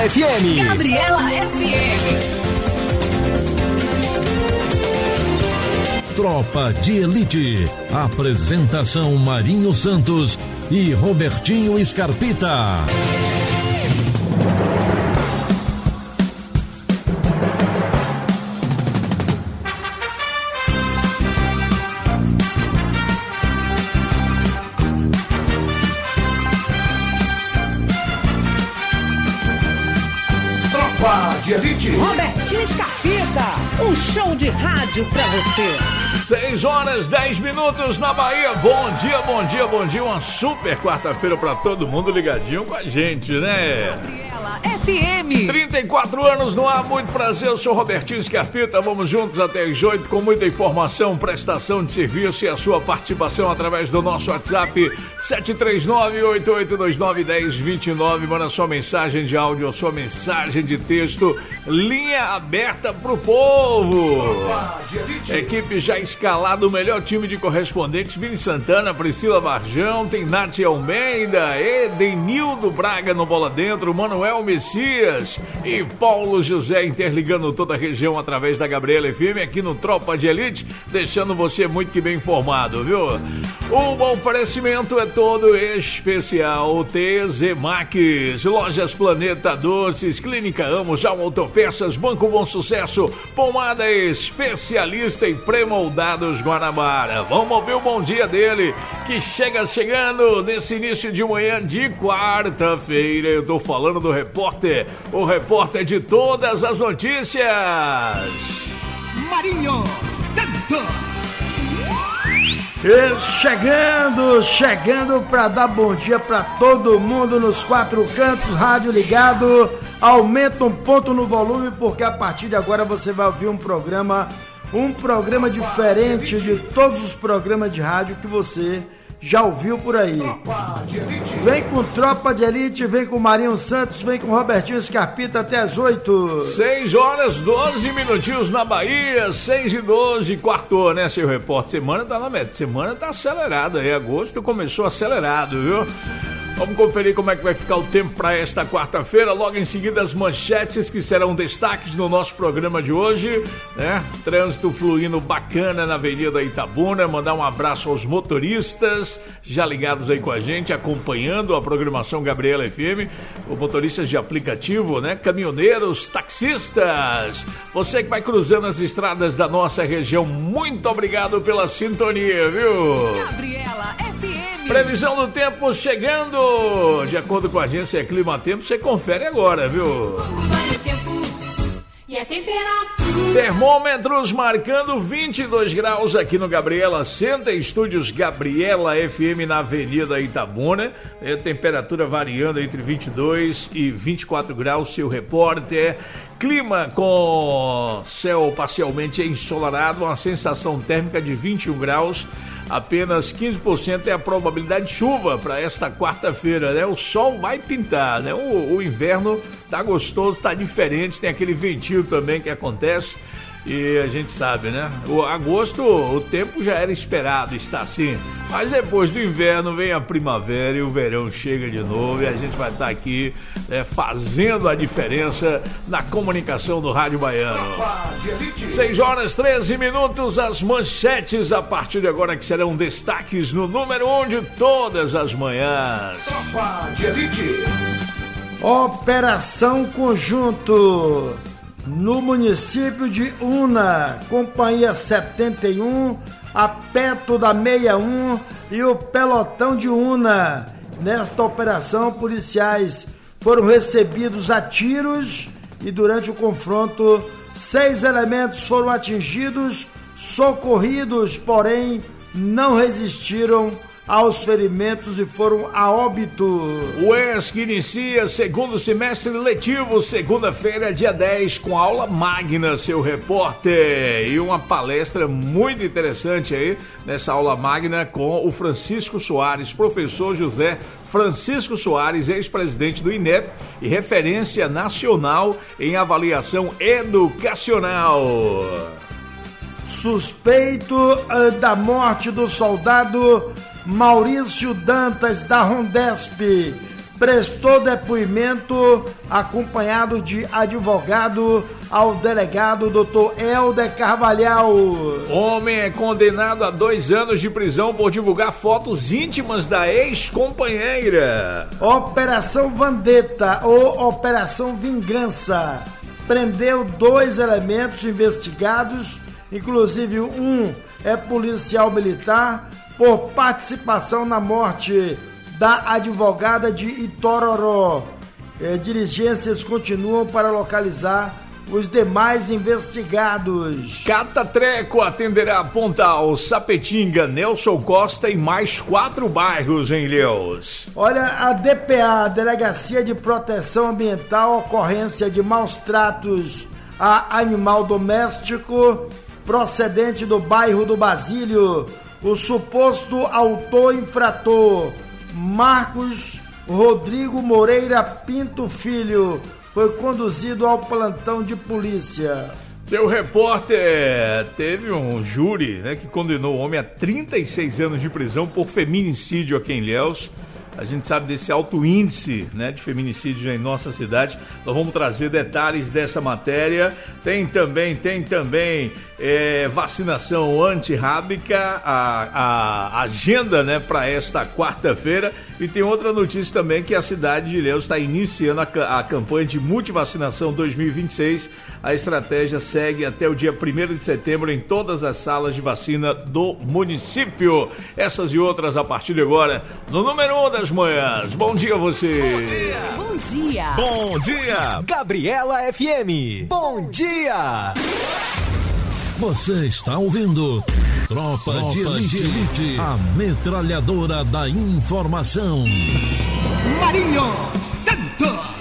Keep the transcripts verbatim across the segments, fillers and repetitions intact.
F M. Gabriela F M. Tropa de Elite. Apresentação Marinho Santos e Robertinho Scarpita. De Elite. Robertinho Scarpita, um show de rádio pra você. seis horas, dez minutos na Bahia. Bom dia, bom dia, bom dia. Uma super quarta-feira pra todo mundo ligadinho com a gente, né? Gabriela F M. trinta e quatro anos no ar, muito prazer. Eu sou Robertinho Scarpita. Vamos juntos até as oito com muita informação, prestação de serviço e a sua participação através do nosso WhatsApp sete três nove, oito oito dois nove, um zero dois nove. Manda sua mensagem de áudio ou sua mensagem de texto. Linha aberta pro povo. Equipe já escalada, o melhor time de correspondentes: Vini Santana, Priscila Varjão, tem Nath Almeida, Edenildo Braga no Bola Dentro, Manuel Messias e Paulo José, interligando toda a região através da Gabriela F M, aqui no Tropa de Elite, deixando você muito que bem informado, viu? O oferecimento é todo especial. T Z Max, Lojas Planeta Doces, Clínica Amo, Já Autopeças, Banco Bom Sucesso, Pomada Especialista e Premoldados Guanabara. Vamos ouvir o bom dia dele, que chega chegando nesse início de manhã de quarta-feira. Eu tô falando do repórter, o repórter de todas as notícias, Marinho Santos. E chegando, chegando para dar bom dia para todo mundo nos quatro cantos, rádio ligado. Aumenta um ponto no volume, porque a partir de agora você vai ouvir um programa, um programa diferente de todos os programas de rádio que você já ouviu por aí. Vem com Tropa de Elite, vem com Marinho Santos, vem com Robertinho Scarpita até as oito. seis horas, doze minutinhos na Bahia, seis e doze, quartou, né, seu repórter? Semana tá na meta, semana tá acelerada aí, agosto começou acelerado, viu? Vamos conferir como é que vai ficar o tempo para esta quarta-feira. Logo em seguida, as manchetes que serão destaques no nosso programa de hoje, né? Trânsito fluindo bacana na Avenida Itabuna. Mandar um abraço aos motoristas já ligados aí com a gente, acompanhando a programação Gabriela F M. Os motoristas de aplicativo, né? Caminhoneiros, taxistas. Você que vai cruzando as estradas da nossa região, muito obrigado pela sintonia, viu? Gabriela F M. Previsão do tempo chegando. De acordo com a agência Climatempo, você confere agora, viu? Vai o tempo e a temperatura. Termômetros marcando vinte e dois graus aqui no Gabriela Center, estúdios Gabriela F M na Avenida Itabuna. É, temperatura variando entre vinte e dois e vinte e quatro graus, seu repórter. Clima com céu parcialmente ensolarado, uma sensação térmica de vinte e um graus. Apenas quinze por cento é a probabilidade de chuva para esta quarta-feira, né? O sol vai pintar, né? O, o inverno tá gostoso, tá diferente, tem aquele ventinho também que acontece e a gente sabe, né? O agosto, o tempo já era esperado estar assim, mas depois do inverno vem a primavera e o verão chega de novo e a gente vai estar aqui, né, fazendo a diferença na comunicação do Rádio Baiano. seis horas, treze minutos, as manchetes a partir de agora que serão destaques no número um de todas as manhãs. Tropa de Elite. Operação Conjunto no município de Una, Companhia setenta e um, a Peto da sessenta e um e o Pelotão de Una. Nesta operação, policiais foram recebidos a tiros e durante o confronto, seis elementos foram atingidos, socorridos, porém não resistiram aos ferimentos e foram a óbito. O E S C inicia segundo semestre letivo, segunda-feira, dia dez, com aula magna, seu repórter. E uma palestra muito interessante aí, nessa aula magna, com o Francisco Soares, professor José Francisco Soares, ex-presidente do I N E P e referência nacional em avaliação educacional. Suspeito uh, da morte do soldado Maurício Dantas, da Rondesp, prestou depoimento acompanhado de advogado ao delegado doutor Helder Carvalhal. Homem é condenado a dois anos de prisão por divulgar fotos íntimas da ex-companheira. Operação Vendetta ou Operação Vingança prendeu dois elementos investigados, inclusive um é policial militar, por participação na morte da advogada de Itororó. Eh, diligências continuam para localizar os demais investigados. Catatreco atenderá Pontal, Sapetinga, Nelson Costa e mais quatro bairros em Ilhéus. Olha, a D P A, Delegacia de Proteção Ambiental, ocorrência de maus tratos a animal doméstico procedente do bairro do Basílio. O suposto autor infrator, Marcos Rodrigo Moreira Pinto Filho, foi conduzido ao plantão de polícia. Seu repórter, teve um júri, né, que condenou o homem a trinta e seis anos de prisão por feminicídio aqui em Ilhéus. A gente sabe desse alto índice, né, de feminicídio em nossa cidade. Nós vamos trazer detalhes dessa matéria. Tem também, tem também é, vacinação antirrábica, a, a agenda, né, para esta quarta-feira. E tem outra notícia também, que a cidade de Ilhéus está iniciando a, a campanha de multivacinação dois mil e vinte e seis. A estratégia segue até o dia primeiro de setembro em todas as salas de vacina do município. Essas e outras a partir de agora, no número um das manhãs. Bom dia a você. Bom dia. Bom dia. Bom dia. Gabriela F M. Bom dia. Você está ouvindo Tropa, Tropa de Elite, Elite, a metralhadora da informação. Marinho Santos.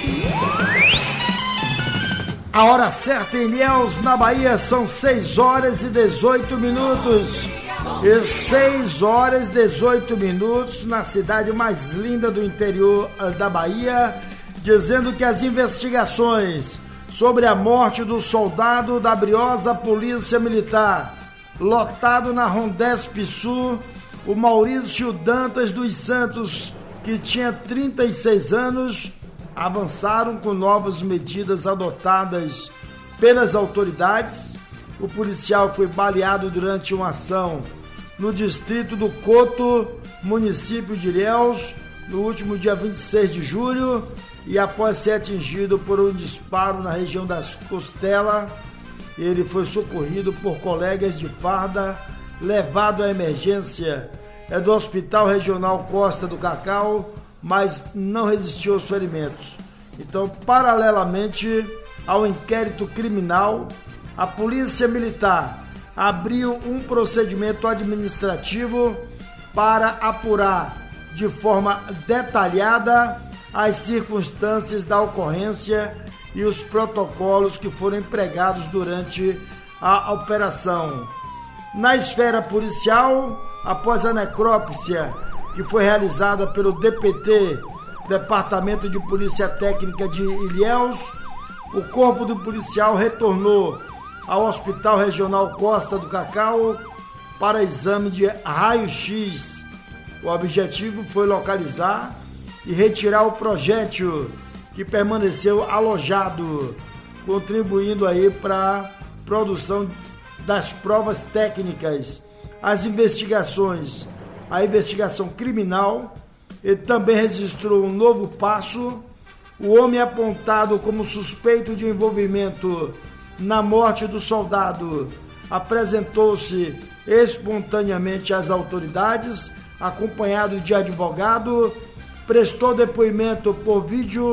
A hora certa em Ilhéus, na Bahia, são seis horas e dezoito minutos. E seis horas e dezoito minutos na cidade mais linda do interior da Bahia, dizendo que as investigações sobre a morte do soldado da briosa Polícia Militar, lotado na Rondesp Sul, o Maurício Dantas dos Santos, que tinha trinta e seis anos, avançaram com novas medidas adotadas pelas autoridades. O policial foi baleado durante uma ação no distrito do Coto, município de Ilhéus, no último dia vinte e seis de julho, e após ser atingido por um disparo na região das costelas, ele foi socorrido por colegas de farda, levado à emergência é do Hospital Regional Costa do Cacau, mas não resistiu aos ferimentos. Então, paralelamente ao inquérito criminal, a Polícia Militar abriu um procedimento administrativo para apurar de forma detalhada as circunstâncias da ocorrência e os protocolos que foram empregados durante a operação. Na esfera policial, após a necrópsia que foi realizada pelo D P T, Departamento de Polícia Técnica de Ilhéus, o corpo do policial retornou ao Hospital Regional Costa do Cacau para exame de raio-x. O objetivo foi localizar e retirar o projétil que permaneceu alojado, contribuindo aí para a produção das provas técnicas. As investigações, a investigação criminal, ele também registrou um novo passo. O homem apontado como suspeito de envolvimento na morte do soldado apresentou-se espontaneamente às autoridades, acompanhado de advogado, prestou depoimento por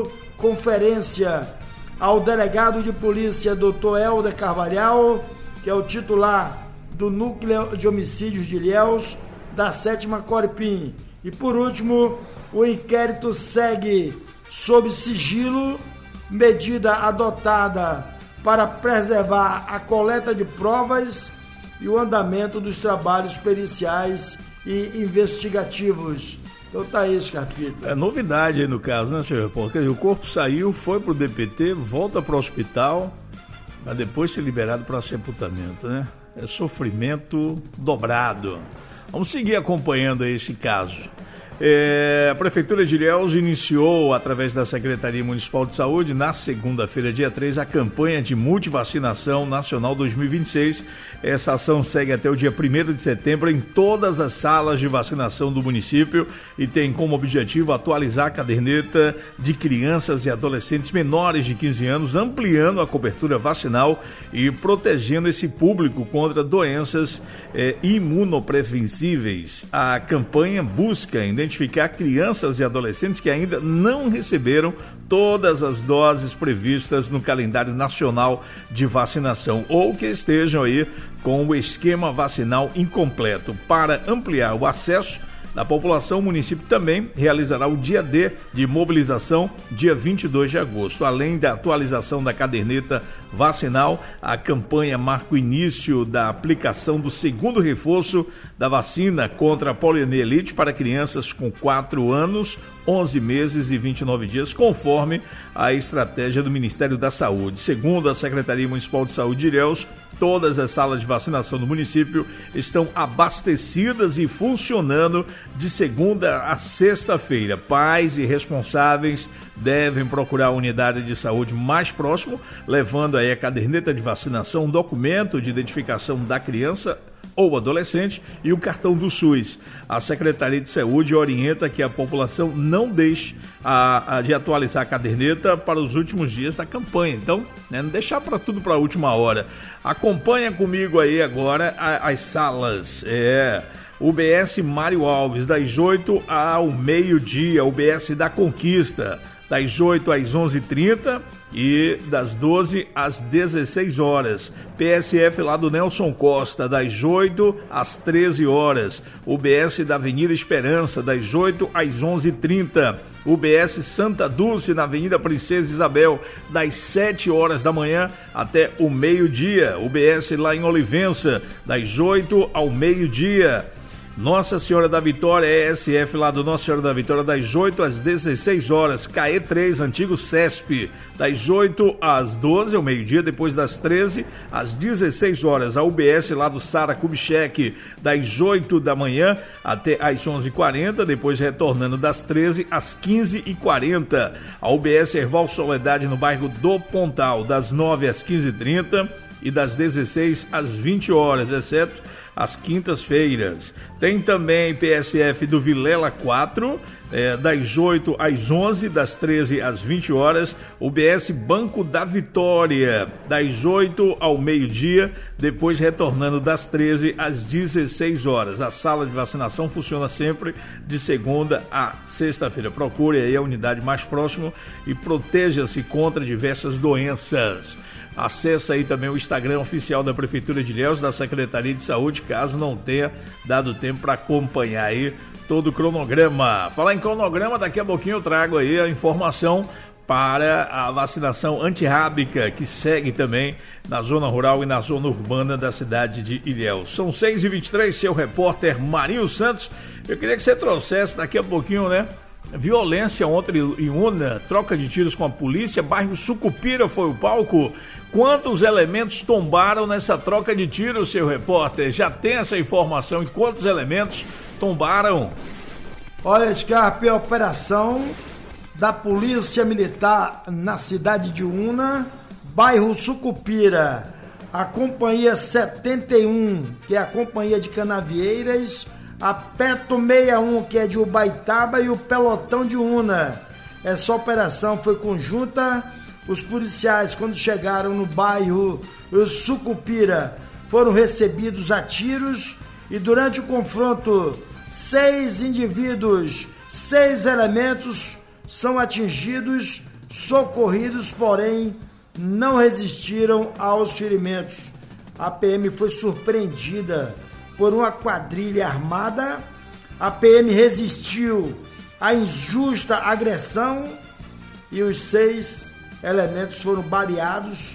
videoconferência ao delegado de polícia doutor Helder Carvalhal, que é o titular do Núcleo de Homicídios de Ilhéus, da sétima Corpim. E por último, o inquérito segue sob sigilo, medida adotada para preservar a coleta de provas e o andamento dos trabalhos periciais e investigativos. Então tá aí, Scarpita. É novidade aí no caso, né, senhor? Porque o corpo saiu, foi pro D P T, volta pro hospital, para depois ser liberado para sepultamento, né? É sofrimento dobrado. Vamos seguir acompanhando aí esse caso. É, a Prefeitura de Ilhéus iniciou, através da Secretaria Municipal de Saúde, na segunda-feira, dia três, a campanha de multivacinação nacional dois mil e vinte e seis. Essa ação segue até o dia primeiro de setembro em todas as salas de vacinação do município e tem como objetivo atualizar a caderneta de crianças e adolescentes menores de quinze anos, ampliando a cobertura vacinal e protegendo esse público contra doenças eh, imunopreveníveis. A campanha busca identificar crianças e adolescentes que ainda não receberam todas as doses previstas no calendário nacional de vacinação ou que estejam aí com o esquema vacinal incompleto. Para ampliar o acesso da população, o município também realizará o dia D de mobilização, dia vinte e dois de agosto. Além da atualização da caderneta vacinal, a campanha marca o início da aplicação do segundo reforço da vacina contra a poliomielite para crianças com quatro anos, onze meses e vinte e nove dias, conforme a estratégia do Ministério da Saúde. Segundo a Secretaria Municipal de Saúde de Ilhéus, todas as salas de vacinação do município estão abastecidas e funcionando de segunda a sexta-feira. Pais e responsáveis devem procurar a unidade de saúde mais próximo, levando aí a caderneta de vacinação, um documento de identificação da criança ou adolescente e o cartão do SUS. A Secretaria de Saúde orienta que a população não deixe a, a, de atualizar a caderneta para os últimos dias da campanha. Então, né, não deixar para tudo para a última hora. Acompanha comigo aí agora a, as salas. É... U B S Mário Alves, das oito ao meio-dia, U B S da Conquista, das oito às onze e trinta e das doze às dezesseis horas. P S F lá do Nelson Costa, das oito às treze horas. U B S da Avenida Esperança, das oito às onze e trinta. U B S Santa Dulce, na Avenida Princesa Isabel, das sete horas da manhã até o meio-dia. U B S lá em Olivença, das oito ao meio-dia. Nossa Senhora da Vitória, E S F lá do Nossa Senhora da Vitória, das oito às dezesseis horas. K E três, antigo C E S P, das oito às doze, ao meio-dia, depois das treze às dezesseis horas. A U B S lá do Sara Kubitschek, das oito da manhã até às onze e quarenta, depois retornando das treze às quinze e quarenta. A U B S Erval Soledade, no bairro do Pontal, das nove às quinze e trinta e das dezesseis às vinte horas, exceto às quintas-feiras. Tem também P S F do Vilela quatro, é, das oito às onze, das treze às vinte horas. U B S Banco da Vitória, das oito ao meio-dia, depois retornando das treze às dezesseis horas. A sala de vacinação funciona sempre de segunda a sexta-feira. Procure aí a unidade mais próxima e proteja-se contra diversas doenças. Acesse aí também o Instagram oficial da Prefeitura de Ilhéus, da Secretaria de Saúde, caso não tenha dado tempo para acompanhar aí todo o cronograma. Falar em cronograma, daqui a pouquinho eu trago aí a informação para a vacinação antirrábica, que segue também na zona rural e na zona urbana da cidade de Ilhéus. São seis e vinte e três, seu repórter Marinho Santos. Eu queria que você trouxesse daqui a pouquinho, né? Violência ontem em Una, troca de tiros com a polícia, bairro Sucupira foi o palco. Quantos elementos tombaram nessa troca de tiros, seu repórter? Já tem essa informação de quantos elementos tombaram? Olha, Scarpe, a operação da Polícia Militar na cidade de Una, bairro Sucupira. A Companhia setenta e um, que é a Companhia de Canavieiras, a Peto sessenta e um, que é de Ubaitaba, e o Pelotão de Una. Essa operação foi conjunta. Os policiais, quando chegaram no bairro Sucupira, foram recebidos a tiros e durante o confronto, seis indivíduos, seis elementos são atingidos, socorridos, porém não resistiram aos ferimentos. A P M foi surpreendida por uma quadrilha armada. A P M resistiu à injusta agressão e os seis elementos foram baleados,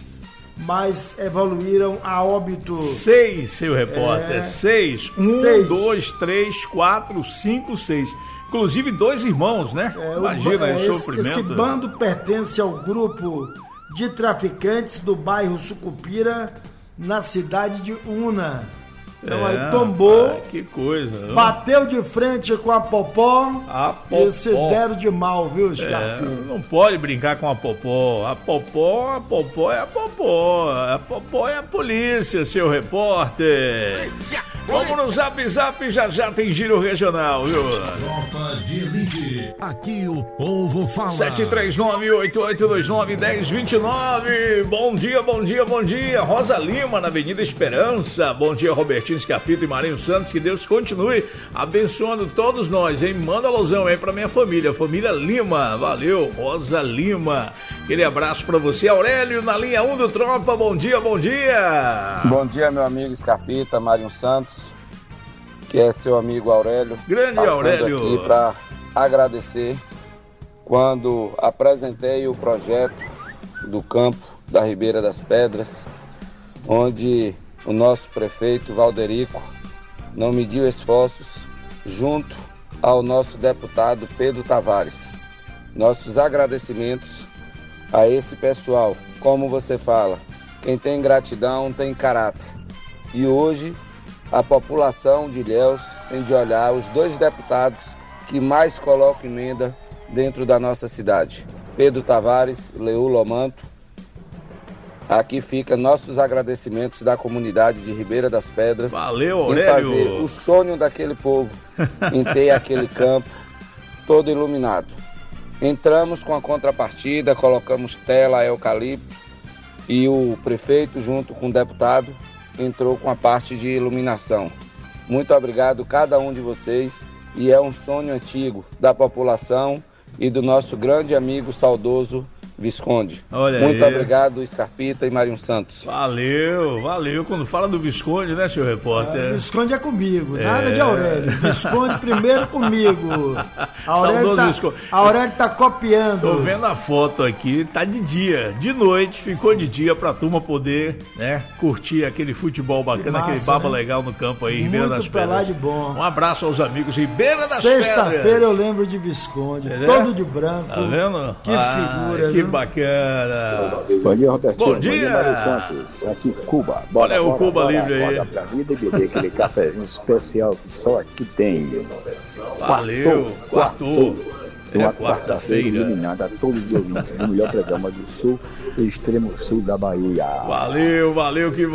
mas evoluíram a óbito. Seis, seu repórter, é... seis. Um, seis. dois, três, quatro, cinco, seis. Inclusive dois irmãos, né? É, Imagina o, o sofrimento. Esse bando pertence ao grupo de traficantes do bairro Sucupira, na cidade de Una. Então é, aí tombou, ah, que coisa. Viu? Bateu de frente com a Popó, a Popó. E se deram de mal, viu, É, Scarpim? não pode brincar com a Popó. A Popó, a Popó é a Popó. A Popó é a polícia, seu repórter. Vamos no Zap Zap, já já tem giro regional, viu? Tropa de Elite, aqui o povo fala. sete três nove, oito oito dois nove, um zero dois nove. Bom dia, bom dia, bom dia. Rosa Lima, na Avenida Esperança. Bom dia, Robertinho Escapito e Marinho Santos. Que Deus continue abençoando todos nós, hein? Manda alusão aí pra minha família, família Lima. Valeu, Rosa Lima. Aquele abraço pra você. Aurélio, na linha um do Tropa. Bom dia, bom dia. Bom dia, meu amigo Escapita, Marinho Santos. Que é seu amigo Aurélio. Grande passando Aurélio. Aqui para agradecer quando apresentei o projeto do campo da Ribeira das Pedras, onde o nosso prefeito Valderico não mediu esforços junto ao nosso deputado Pedro Tavares. Nossos agradecimentos a esse pessoal. Como você fala, quem tem gratidão tem caráter. E hoje a população de Ilhéus tem de olhar os dois deputados que mais colocam emenda dentro da nossa cidade. Pedro Tavares, Leu Lomanto. Aqui fica nossos agradecimentos da comunidade de Ribeira das Pedras. Valeu, Aurélio. Em fazer o sonho daquele povo, em ter aquele campo todo iluminado. Entramos com a contrapartida, colocamos tela eucalipto e o prefeito junto com o deputado entrou com a parte de iluminação. Muito obrigado a cada um de vocês e é um sonho antigo da população e do nosso grande amigo saudoso Visconde. Olha Muito aí. Obrigado, Scarpita e Marinho Santos. Valeu, valeu. Quando fala do Visconde, né, seu repórter? É, Visconde é comigo, é. Nada de Aurélio. Visconde primeiro comigo. A Aurélio, tá, a Aurélio tá copiando. Tô vendo a foto aqui, tá de dia. De noite, ficou de dia pra turma poder, né, curtir aquele futebol bacana, massa, aquele baba, né, legal no campo aí, Ribeira das Pedras. Muito pra lá de bom. Um abraço aos amigos Ribeira das Pedras. Sexta-feira eu Pedras. lembro de Visconde, É? todo de branco. Tá vendo? Que ah, figura, que viu? Bacana. Bom dia, Robertinho. Bom dia. Bom dia, Mário Santos. Aqui, Cuba. Bora, Olha o bora, Cuba bora, livre aí. Bora pra vida e beber aquele cafezinho especial que só aqui tem. Valeu. Quartou. Uma É quarta-feira iluminada a todos os ouvintes do melhor programa do Sul e extremo sul da Bahia. Valeu, valeu que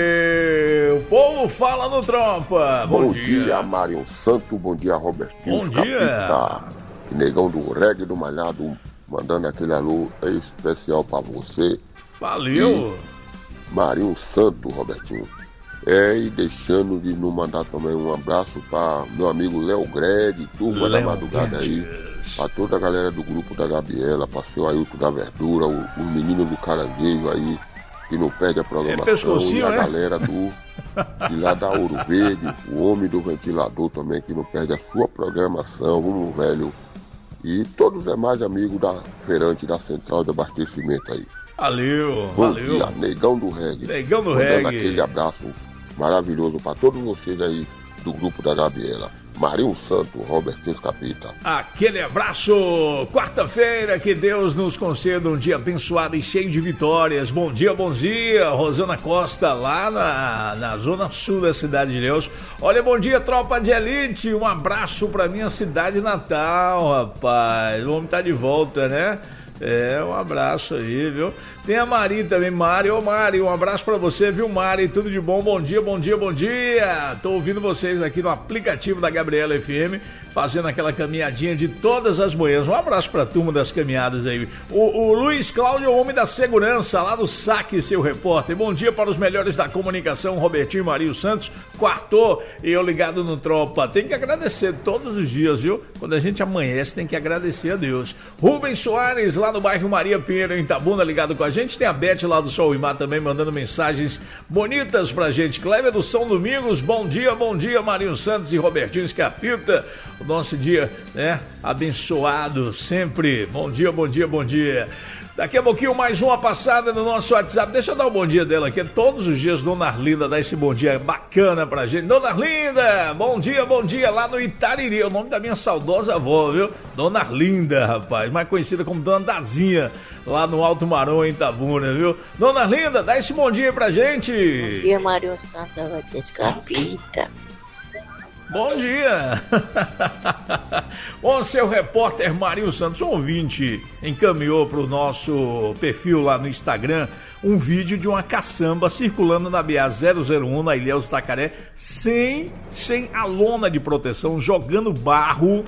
valeu. O povo fala no Tropa. Bom, bom dia. dia, Mário Santo. Bom dia, Robertinho. Bom dia. Capita. Negão do Reggae do Malhado, mandando aquele alô especial pra você. Valeu. E Marinho Santo, Robertinho. É, e deixando de não mandar também um abraço para meu amigo Léo Greg, turma da madrugada aí. Pra toda a galera do grupo da Gabriela, pra seu Ailton da Verdura, o, o menino do Caranguejo aí, que não perde a programação. É e a né? galera do, de lá da Ouro Verde, o homem do ventilador também, que não perde a sua programação. Vamos, velho. E todos os demais amigos da feirante da Central de Abastecimento aí. Valeu, Bom valeu. dia, Negão do Reggae. Negão do Mandando Reggae. aquele abraço maravilhoso para todos vocês aí do grupo da Gabriela. Marinho Santo, Robertinho Capita. Aquele abraço. Quarta-feira, que Deus nos conceda um dia abençoado e cheio de vitórias. Bom dia, bom dia. Rosana Costa, lá na, na zona sul da cidade de Ilhéus. Olha, bom dia, tropa de elite. Um abraço pra minha cidade natal, rapaz. O homem tá de volta, né? É, um abraço aí, viu? Tem a Mari também, Mari. Ô Mari, um abraço pra você, viu, Mari? Tudo de bom, bom dia, bom dia, bom dia. Tô ouvindo vocês aqui no aplicativo da Gabriela F M, fazendo aquela caminhadinha de todas as manhãs. Um abraço pra turma das caminhadas aí. O, o Luiz Cláudio, o homem da segurança, lá do Saque, seu repórter. Bom dia para os melhores da comunicação, Robertinho e Marinho Santos. Quartou e eu ligado no Tropa. Tem que agradecer todos os dias, viu? Quando a gente amanhece, tem que agradecer a Deus. Rubens Soares, lá no bairro Maria Pinheiro, em Itabuna, ligado com a gente. Tem a Beth lá do Sol e Mar também, mandando mensagens bonitas pra gente. Cléber do São Domingos, bom dia, bom dia, Marinho Santos e Robertinho Escapita. O nosso dia, né, abençoado sempre. Bom dia, bom dia, bom dia. Daqui a pouquinho mais uma passada no nosso WhatsApp. Deixa eu dar um bom dia dela aqui. Todos os dias Dona Arlinda dá esse bom dia bacana pra gente. Dona Arlinda, bom dia, bom dia, lá no Itariri. É o nome da minha saudosa avó, viu? Dona Arlinda, rapaz, mais conhecida como Dona Dazinha, lá no Alto Marão, em Itabuna, viu? Dona Arlinda, dá esse bom dia pra gente. Bom dia, Mário Santos, da Batista Capita. Bom dia! Bom, seu repórter Marinho Santos, um ouvinte, encaminhou para o nosso perfil lá no Instagram um vídeo de uma caçamba circulando na B A zero zero um, na Ilhéus Tacaré, sem, sem a lona de proteção, jogando barro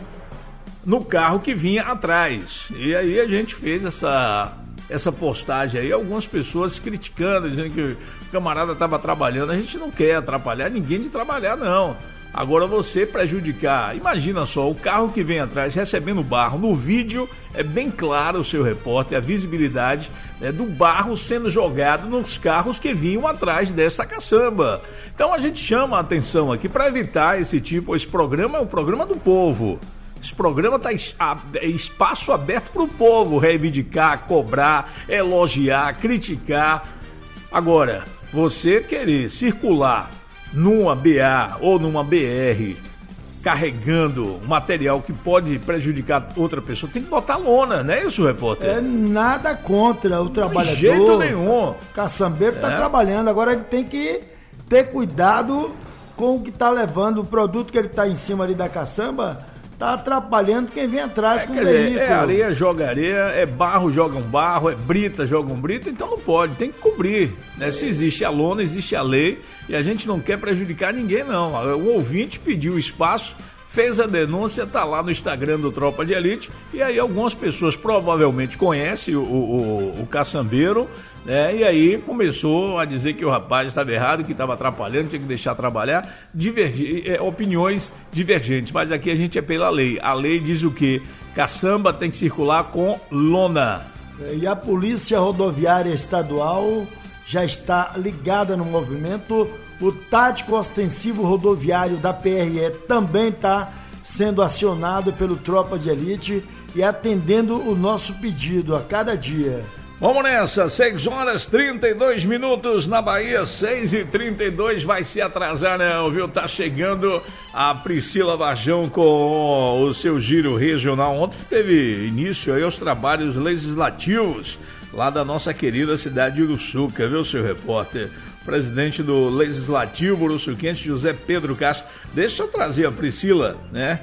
no carro que vinha atrás. E aí a gente fez essa, essa postagem aí, algumas pessoas criticando, dizendo que o camarada estava trabalhando. A gente não quer atrapalhar ninguém de trabalhar, não. Agora você prejudicar, imagina só, o carro que vem atrás recebendo barro, no vídeo é bem claro o seu repórter, a visibilidade, né, do barro sendo jogado nos carros que vinham atrás dessa caçamba. Então a gente chama a atenção aqui para evitar esse tipo, esse programa é um programa do povo. Esse programa está é espaço aberto para o povo reivindicar, cobrar, elogiar, criticar. Agora, você querer circular numa B A ou numa B R carregando material que pode prejudicar outra pessoa, tem que botar lona, não é isso, repórter? É nada contra o trabalhador. De jeito nenhum. O caçambeiro está é. trabalhando, agora ele tem que ter cuidado com o que está levando, o produto que ele está em cima ali da caçamba, está atrapalhando quem vem atrás é, com o veículo. É areia, joga areia, é barro, joga um barro, é brita, joga um brita, então não pode, tem que cobrir, né? Se existe a lona, existe a lei, e a gente não quer prejudicar ninguém, não. O ouvinte pediu espaço, fez a denúncia, tá lá no Instagram do Tropa de Elite, e aí algumas pessoas provavelmente conhecem o, o, o caçambeiro, né? E aí começou a dizer que o rapaz estava errado, que estava atrapalhando, tinha que deixar trabalhar, divergi- é, opiniões divergentes, mas aqui a gente é pela lei. A lei diz o quê? Caçamba tem que circular com lona. E a Polícia Rodoviária Estadual já está ligada no movimento. O tático ostensivo rodoviário da P R E também está sendo acionado pelo Tropa de Elite e atendendo o nosso pedido a cada dia. Vamos nessa, seis horas e trinta e dois minutos na Bahia, seis e trinta e dois, vai se atrasar não, viu? Tá chegando a Priscila Varjão com o seu giro regional. Ontem teve início aí os trabalhos legislativos lá da nossa querida cidade de Uruçuca, viu, seu repórter? Presidente do Legislativo uruçuquense, José Pedro Castro. Deixa eu trazer a Priscila, né?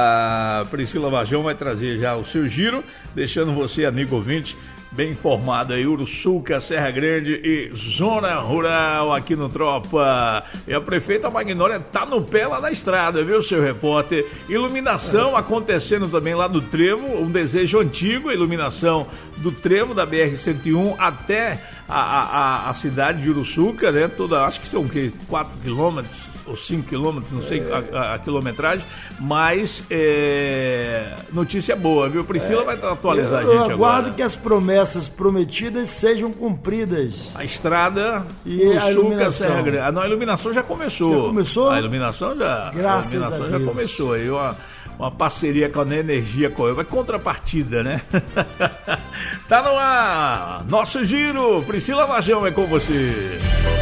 A Priscila Varjão vai trazer já o seu giro, deixando você, amigo ouvinte, bem informado aí, Uruçuca, Serra Grande e Zona Rural aqui no Tropa. E a prefeita Magnólia tá no pé lá na estrada, viu, seu repórter? Iluminação acontecendo também lá do Trevo, um desejo antigo, a iluminação do Trevo da B R cento e um até a, a, a cidade de Uruçuca, né? Toda, acho que são o quê? quatro quilômetros ou cinco quilômetros, não sei a, a, a quilometragem, mas é, notícia boa, viu? Priscila é, vai atualizar eu, a gente eu aguardo agora. Que as promessas prometidas sejam cumpridas. A estrada e Uruçuca, Serra Grande. Ah, não, a iluminação já começou. Já começou? A iluminação já. Graças a iluminação a já Deus. começou aí, uma, uma parceria com a Energia Coelho, é contrapartida, né? Tá no ar, nosso giro, Priscila Varjão é com você.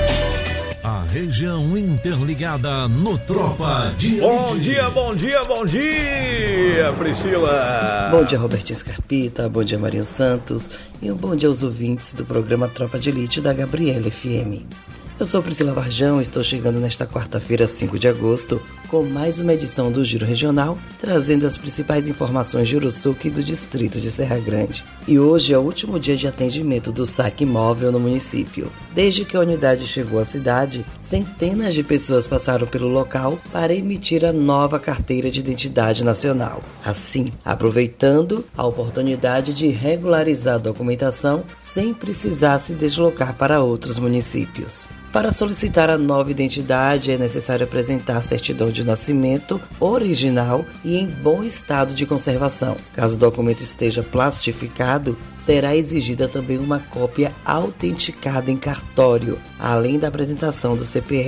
A região interligada no Tropa de Bom dia, bom dia, bom dia, Priscila. Bom dia, Robertinho Scarpita, bom dia, Marinho Santos, e um bom dia aos ouvintes do programa Tropa de Elite da Gabriela F M. Eu sou Priscila Varjão e estou chegando nesta quarta-feira, cinco de agosto, com mais uma edição do Giro Regional, trazendo as principais informações de Uruçuca e do distrito de Serra Grande. E hoje é o último dia de atendimento do saque móvel no município. Desde que a unidade chegou à cidade, centenas de pessoas passaram pelo local para emitir a nova carteira de identidade nacional. Assim, aproveitando a oportunidade de regularizar a documentação sem precisar se deslocar para outros municípios. Para solicitar a nova identidade, é necessário apresentar a certidão de nascimento original e em bom estado de conservação. Caso o documento esteja plastificado, será exigida também uma cópia autenticada em cartório, além da apresentação do C P F.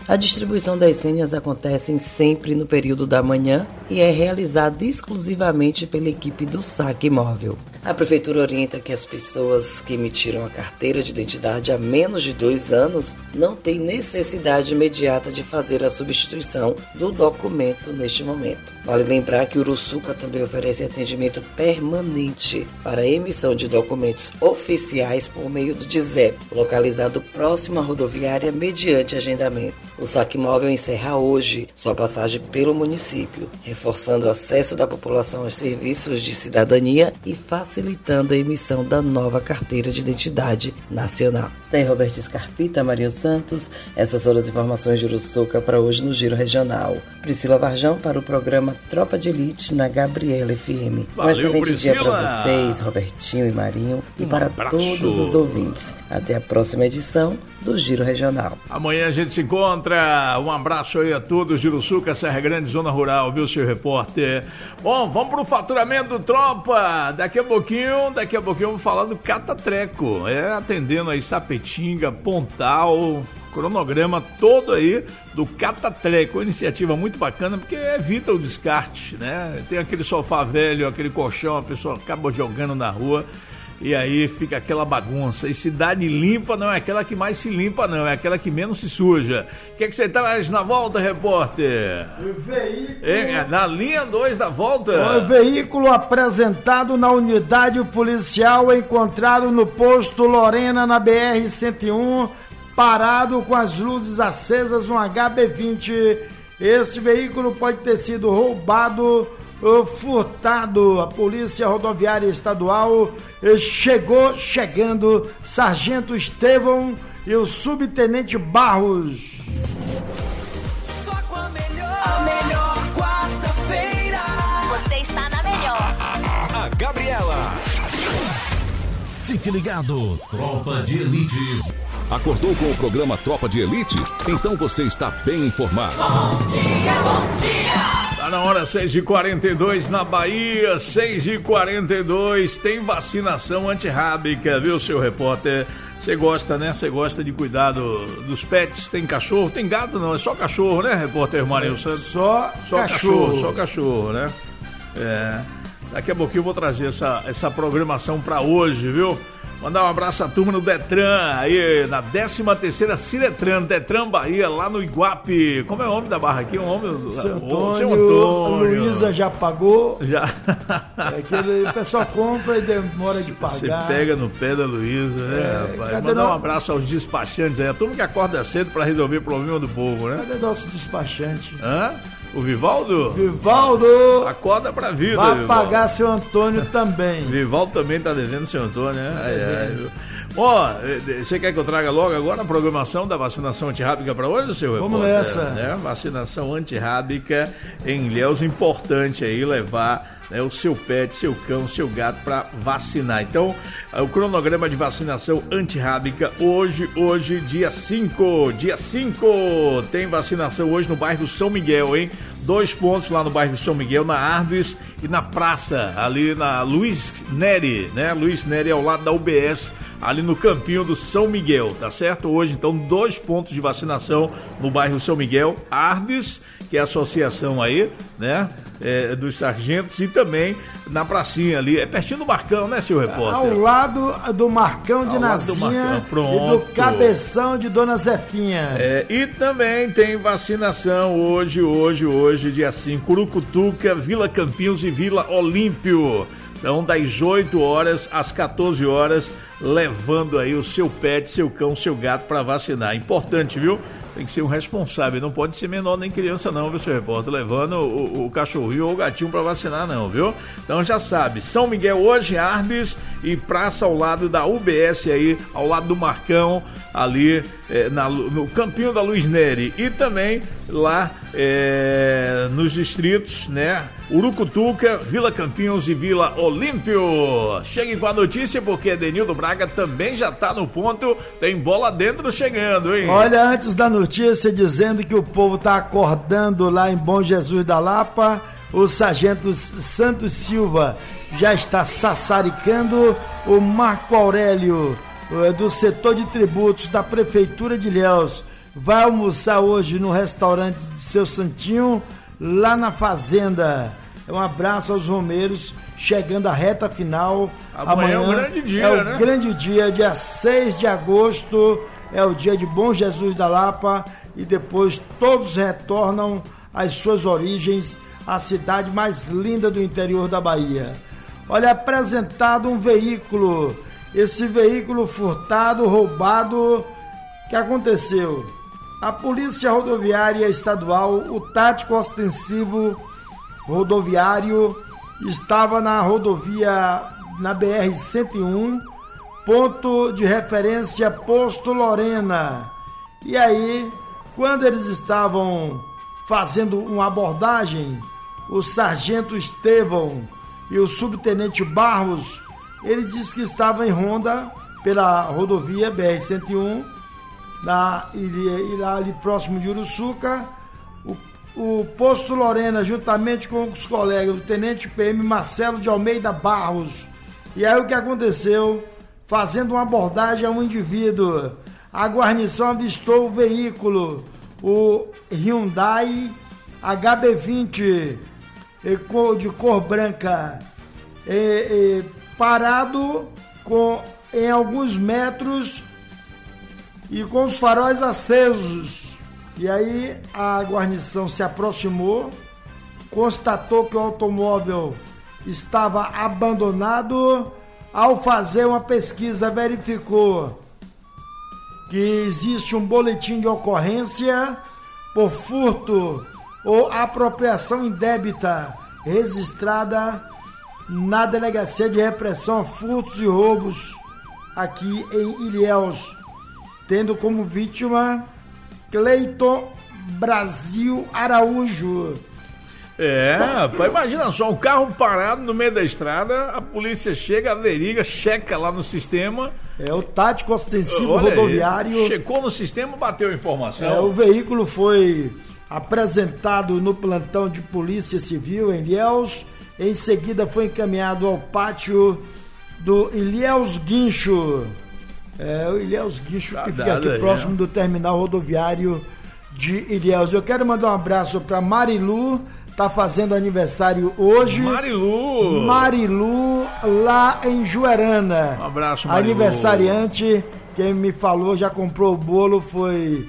A distribuição das senhas acontece sempre no período da manhã e é realizada exclusivamente pela equipe do Saque Móvel. A Prefeitura orienta que as pessoas que emitiram a carteira de identidade há menos de dois anos não têm necessidade imediata de fazer a substituição do documento neste momento. Vale lembrar que o Uruçuca também oferece atendimento permanente para a emissão de documentos oficiais por meio do D Z E P, localizado próximo à rodoviária mediante agendamento. O Saque Móvel encerra hoje sua passagem pelo município, reforçando o acesso da população aos serviços de cidadania e facilitando a emissão da nova carteira de identidade nacional. Tem Roberto Scarpita, Marinho Santos. Essas foram as informações de Uruçuca para hoje no Giro Regional. Priscila Varjão para o programa Tropa de Elite na Gabriela F M. Valeu, um excelente Priscila. dia para vocês, Robertinho e Marinho, e Um para abraço. todos os ouvintes. Até a próxima edição do Giro Regional. Amanhã a gente se encontra. Um abraço aí a todos de Uruçuca, Serra Grande, Zona Rural, viu, seu repórter? Bom, vamos pro faturamento do Tropa. Daqui a pouquinho, daqui a pouquinho eu vou falar do Catatreco. É, atendendo aí Sapetinga, Pontal, cronograma todo aí do Catatreco. Uma iniciativa muito bacana porque evita o descarte, né? Tem aquele sofá velho, aquele colchão, a pessoa acaba jogando na rua. E aí fica aquela bagunça. E cidade limpa não é aquela que mais se limpa, não. É aquela que menos se suja. O que é que você traz na volta, repórter? O veículo... É, na linha dois da volta. O veículo apresentado na unidade policial encontrado no posto Lorena, na B R cento e um, parado com as luzes acesas, um H B vinte. Esse veículo pode ter sido roubado, furtado. A Polícia Rodoviária Estadual chegou, chegando, Sargento Estevão e o Subtenente Barros. Só com a melhor, a melhor quarta-feira. Você está na melhor. A Gabriela. Fique ligado, Tropa de Elite. Acordou com o programa Tropa de Elite? Então você está bem informado. Bom dia, bom dia. Tá na hora, seis e quarenta e dois na Bahia, seis e quarenta e dois, tem vacinação antirrábica, viu, seu repórter? Você gosta, né? Você gosta de cuidar do, dos pets? Tem cachorro? Tem gato não, é só cachorro, né, repórter Marinho Santos? Só, só cachorro. cachorro. Só cachorro, né? É. Daqui a pouquinho eu vou trazer essa, essa programação pra hoje, viu? Mandar um abraço à turma no Detran, aí na décima terceira Ciretran, Detran Bahia, lá no Iguape. Como é o nome da barra aqui? O nome do... Seu Antônio, Seu Antônio. a Luísa já pagou. Já. É aquele, o pessoal compra e demora de pagar. Você pega no pé da Luísa, né, É, rapaz? cadê Mandar um no- abraço aos despachantes aí, a turma que acorda cedo pra resolver o problema do povo, né? Cadê nosso despachante? Hã? O Vivaldo? Vivaldo! Acorda pra vida, Vai Vivaldo. pagar seu Antônio também. Vivaldo também tá devendo seu Antônio, né? Ai, ai. Ó, eh, você quer que eu traga logo agora a programação da vacinação antirrábica para hoje, seu Vamos repórter? nessa. Né? Vacinação antirrábica em Ilhéus, importante aí levar, né, o seu pet, seu cão, seu gato para vacinar. Então, eh, o cronograma de vacinação antirrábica hoje, hoje, dia cinco, dia cinco, tem vacinação hoje no bairro São Miguel, hein? Dois pontos lá no bairro São Miguel, na Ardes e na praça, ali na Luiz Neri, né? Luiz Neri ao lado da U B S, ali no campinho do São Miguel, tá certo? Hoje, então, dois pontos de vacinação no bairro São Miguel, Ardes, que é a associação aí, né? É, dos sargentos, e também na pracinha ali, é pertinho do Marcão, né, seu repórter? Ao lado do Marcão de Ao lado do Nazinha Marcão, e pronto. do Cabeção de Dona Zefinha. É, e também tem vacinação hoje, hoje, hoje, dia cinco, Urucutuca, Vila Campinhos e Vila Olímpio. Então, das oito horas às quatorze horas, levando aí o seu pet, seu cão, seu gato para vacinar. Importante, viu? Tem que ser um responsável, não pode ser menor nem criança não, viu, seu repórter? Levando o, o cachorrinho ou o gatinho para vacinar não, viu? Então já sabe, São Miguel hoje, Ardes e praça ao lado da U B S aí, ao lado do Marcão, ali é, na, no campinho da Luiz Neri. E também lá é, nos distritos, né? Urucutuca, Vila Campinhos e Vila Olímpio. Chegue com a notícia porque Denildo Braga também já tá no ponto, tem bola dentro chegando, hein? Olha, antes da notícia dizendo que o povo tá acordando lá em Bom Jesus da Lapa, o sargento Santos Silva já está sassaricando o Marco Aurélio, do setor de tributos da Prefeitura de Ilhéus. vai almoçar hoje no restaurante de Seu Santinho, lá na Fazenda. Um abraço aos romeiros, chegando à reta final. Amanhã, amanhã é um grande dia, é né? o grande dia, dia seis de agosto, é o dia de Bom Jesus da Lapa, e depois todos retornam às suas origens, a cidade mais linda do interior da Bahia. Olha, apresentado um veículo, esse veículo furtado, roubado, o que aconteceu? A Polícia Rodoviária Estadual, o tático ostensivo rodoviário, estava na rodovia, na B R cento e um, ponto de referência Posto Lorena. E aí, quando eles estavam fazendo uma abordagem, o sargento Estevão e o subtenente Barros, ele disse que estava em ronda pela rodovia B R cento e um, na, e, lá ali próximo de Uruçuca. O, o Posto Lorena, juntamente com os colegas, o tenente P M Marcelo de Almeida Barros. E aí o que aconteceu? Fazendo uma abordagem a um indivíduo, a guarnição avistou o veículo, o Hyundai H B vinte, de cor branca, e, e, parado com, em alguns metros e com os faróis acesos. E aí a guarnição se aproximou, constatou que o automóvel estava abandonado. Ao fazer uma pesquisa, verificou que existe um boletim de ocorrência por furto ou apropriação indébita registrada na Delegacia de Repressão a Furtos e Roubos aqui em Ilhéus, tendo como vítima Cleiton Brasil Araújo. É, rapaz, imagina só, um carro parado no meio da estrada, a polícia chega, averiga, checa lá no sistema. É o tático ostensivo Olha rodoviário. Aí, checou no sistema, bateu a informação. É, o veículo foi apresentado no plantão de Polícia Civil em Ilhéus. Em seguida foi encaminhado ao pátio do Ilhéus Guincho. É, o Ilhéus Guincho, que fica aqui próximo do terminal rodoviário de Ilhéus. Eu quero mandar um abraço para Marilu, tá fazendo aniversário hoje. Marilu! Marilu, lá em Juerana. Um abraço, Marilu. Aniversariante, quem me falou, já comprou o bolo, foi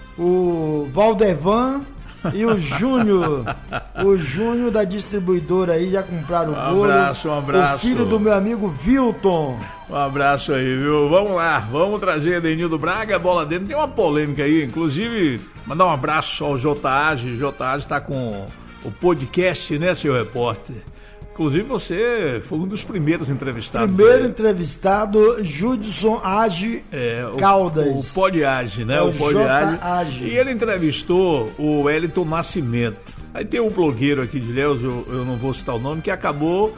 o Valdevan e o Júnior. O Júnior da distribuidora aí, já compraram o bolo. Um abraço, um abraço. O filho do meu amigo Vilton. Um abraço aí, viu? Vamos lá, vamos trazer Denildo Braga, bola dentro. Tem uma polêmica aí, inclusive, mandar um abraço ao J A G. J A G está com o podcast, né, seu repórter? Inclusive você foi um dos primeiros entrevistados. Primeiro aí. Entrevistado, Judson Age é, Caldas. O, o Podiage, né? É o, o Podiage. E ele entrevistou o Wellington Nascimento. Aí tem um blogueiro aqui de Ilhéus, eu, eu não vou citar o nome, que acabou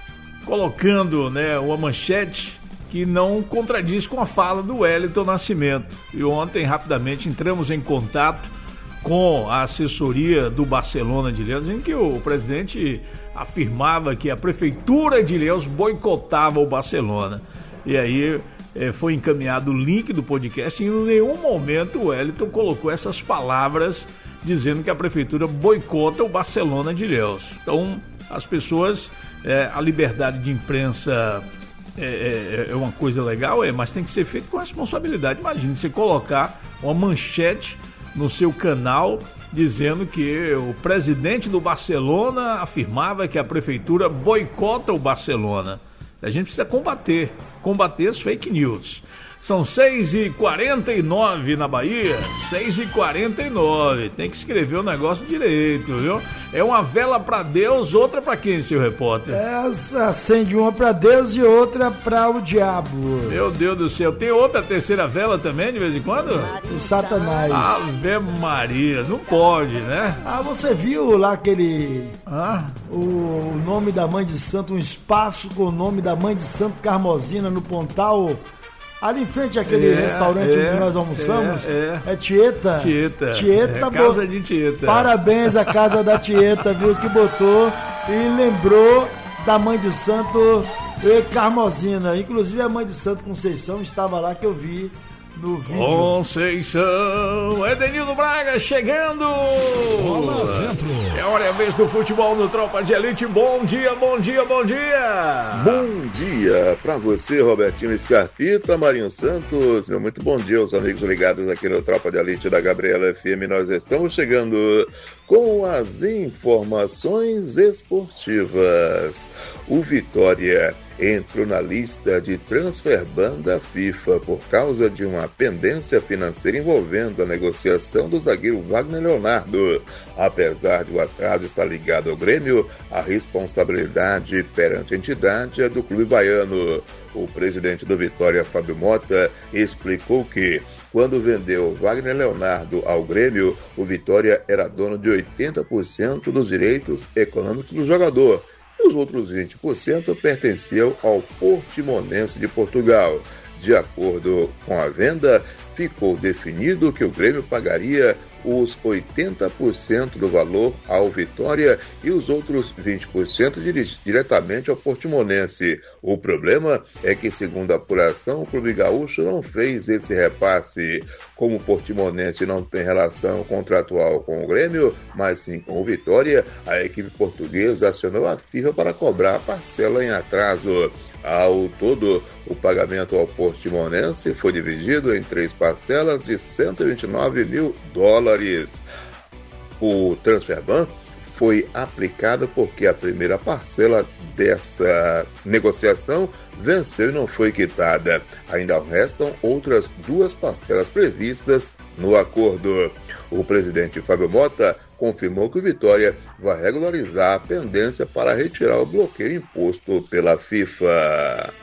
colocando, né, uma manchete que não contradiz com a fala do Wellington Nascimento. E ontem, rapidamente, entramos em contato com a assessoria do Barcelona de Ilhéus, em que o presidente afirmava que a prefeitura de Ilhéus boicotava o Barcelona. E aí eh, foi encaminhado o link do podcast e em nenhum momento o Wellington colocou essas palavras dizendo que a prefeitura boicota o Barcelona de Ilhéus. Então, as pessoas, eh, a liberdade de imprensa é, é, é uma coisa legal, é, mas tem que ser feito com responsabilidade. Imagine você colocar uma manchete no seu canal dizendo que o presidente do Barcelona afirmava que a prefeitura boicota o Barcelona. A gente precisa combater, combater as fake news. São seis e quarenta e nove na Bahia, seis e quarenta e nove. Tem que escrever o negócio direito, viu? É uma vela para Deus, outra para quem, seu repórter? É, acende uma para Deus e outra para o diabo. Meu Deus do céu, tem outra terceira vela também de vez em quando? O Satanás. Ave Maria, não pode, né? Ah, você viu lá aquele... Ah? O nome da Mãe de Santo, um espaço com o nome da Mãe de Santo Carmosina no Pontal... Ali em frente àquele é, restaurante é, onde nós almoçamos, é, é. é Tieta. Tieta. Tieta. É casa de Tieta. Parabéns à casa da Tieta, viu, que botou e lembrou da Mãe de Santo e Carmosina. Inclusive a Mãe de Santo Conceição estava lá, que eu vi no vídeo. Conceição, Edenildo Braga chegando. Bola dentro. É hora, é a vez do futebol no Tropa de Elite. Bom dia, bom dia, bom dia. Bom dia pra você, Robertinho Scarpita, Marinho Santos. Meu muito bom dia aos amigos ligados aqui no Tropa de Elite da Gabriela F M. Nós estamos chegando com as informações esportivas. O Vitória entrou na lista de transferban da FIFA por causa de uma pendência financeira envolvendo a negociação do zagueiro Wagner Leonardo. Apesar de o atraso estar ligado ao Grêmio, a responsabilidade perante a entidade é do clube baiano. O presidente do Vitória, Fábio Mota, explicou que, quando vendeu Wagner Leonardo ao Grêmio, o Vitória era dono de oitenta por cento dos direitos econômicos do jogador. E os outros vinte por cento pertenciam ao Portimonense de Portugal. De acordo com a venda, ficou definido que o Grêmio pagaria os oitenta por cento do valor ao Vitória e os outros vinte por cento dire- diretamente ao Portimonense. O problema é que, segundo a apuração, o Clube Gaúcho não fez esse repasse. Como o Portimonense não tem relação contratual com o Grêmio, mas sim com o Vitória, a equipe portuguesa acionou a FIFA para cobrar a parcela em atraso. Ao todo, o pagamento ao Portimonense foi dividido em três parcelas de cento e vinte e nove mil dólares. O transferban foi aplicado porque a primeira parcela dessa negociação venceu e não foi quitada. Ainda restam outras duas parcelas previstas no acordo. O presidente Fábio Mota confirmou que o Vitória vai regularizar a pendência para retirar o bloqueio imposto pela FIFA.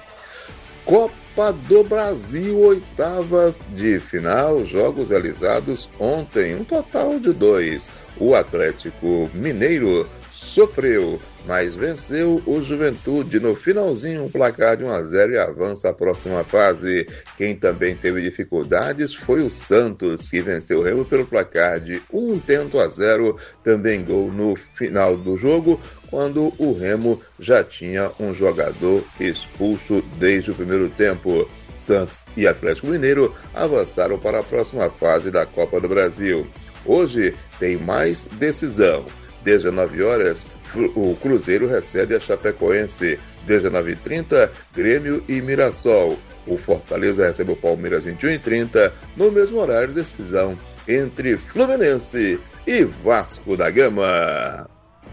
Copa do Brasil, oitavas de final, jogos realizados ontem, um total de dois. O Atlético Mineiro sofreu, mas venceu o Juventude no finalzinho, um placar de um a zero e avança à próxima fase. Quem também teve dificuldades foi o Santos, que venceu o Remo pelo placar de um tento a zero, também gol no final do jogo, quando o Remo já tinha um jogador expulso desde o primeiro tempo. Santos e Atlético Mineiro avançaram para a próxima fase da Copa do Brasil. Hoje tem mais decisão. dezenove horas, o Cruzeiro recebe a Chapecoense. dezenove e trinta, Grêmio e Mirassol. O Fortaleza recebe o Palmeiras vinte e um e trinta. No mesmo horário, decisão entre Fluminense e Vasco da Gama.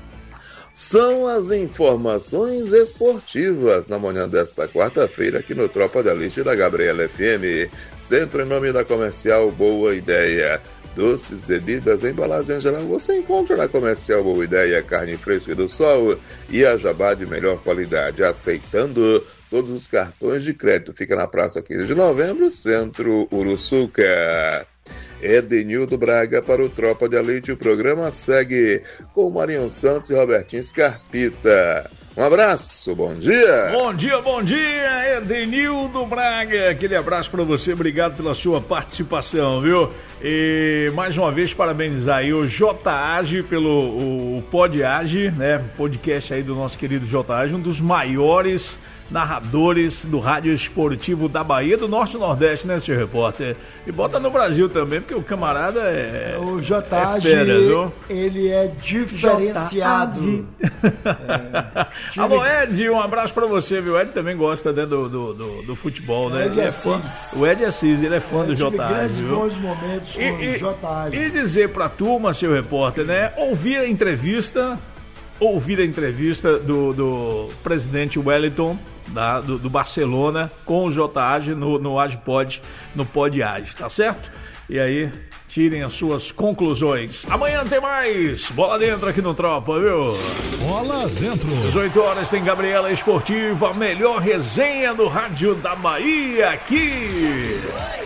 São as informações esportivas na manhã desta quarta-feira aqui no Tropa de Elite da Gabriela F M. Sempre em nome da Comercial Boa Ideia. Doces, bebidas, embalagens em geral, você encontra na Comercial Boa Ideia, carne fresca do sol e a jabá de melhor qualidade, aceitando todos os cartões de crédito. Fica na Praça quinze de Novembro, Centro Uruçuca. Edenildo Braga para o Tropa de Elite. O programa segue com Marinho Santos e Robertinho Scarpita. Um abraço, bom dia. Bom dia, bom dia, Edenildo Braga. Aquele abraço para você, obrigado pela sua participação, viu? E mais uma vez parabenizar aí o J Age pelo o, o Pod Age, né? Podcast aí do nosso querido J Age, um dos maiores narradores do rádio esportivo da Bahia, do Norte e Nordeste, né, senhor repórter? E bota no Brasil também, porque o camarada é... O J A G, é fera, viu? Ele é diferenciado. É, Alô, Ed, um abraço pra você, viu? O Ed também gosta, né, do, do, do, do futebol, né? Ed é fã, o Ed Assis, ele é fã é, do J A G, grandes viu? bons momentos com e, o J A G. E dizer pra turma, seu repórter, né, ouvir a entrevista... Ouvir a entrevista do, do presidente Wellington, da, do, do Barcelona, com o J A G no, no AgePod, no Pod Age, tá certo? E aí, tirem as suas conclusões. Amanhã tem mais Bola Dentro aqui no Tropa, viu? Bola Dentro. dezoito horas tem Gabriela Esportiva, a melhor resenha do rádio da Bahia aqui.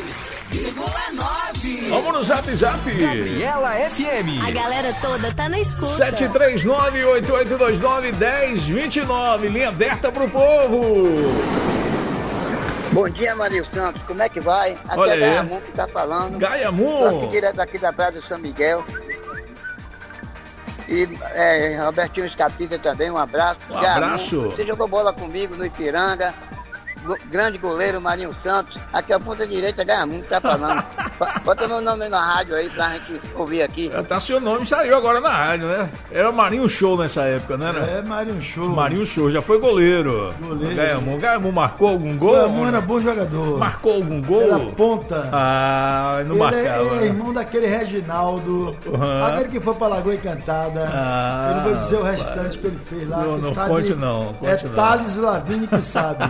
Vamos no Zap Zap. Gabriela F M. A galera toda tá na escuta. sete três nove, oito oito dois nove, um zero dois nove. Linha aberta pro povo. Bom dia, Marinho Santos. Como é que vai? Aqui Olha é aí. Gaiamun que tá falando. Gaiamun. Tô aqui direto aqui da Praia do São Miguel. E é, Robertinho Escapita também, um abraço. Um Gaiamun, abraço. você jogou bola comigo no Ipiranga. go, grande goleiro Marinho Santos. Aqui a ponta direita ganha muito, tá falando. Bota meu nome na rádio aí pra gente ouvir aqui. Tá, seu nome saiu agora na rádio, né? Era Marinho Show nessa época, né? É, Marinho Show. Marinho Show, já foi goleiro. Goleiro. Gaiamon. Gaiamon marcou algum gol? Gaiamon era bom jogador. Marcou algum gol? Era ponta. Ah, não ele marcava. É, ele é irmão daquele Reginaldo. Uhum. Aquele que foi pra Lagoa Encantada. Ah, eu não vou dizer o restante que ele fez lá. Não, que não sabe, conte não. Conte é não. Thales Lavini que sabe.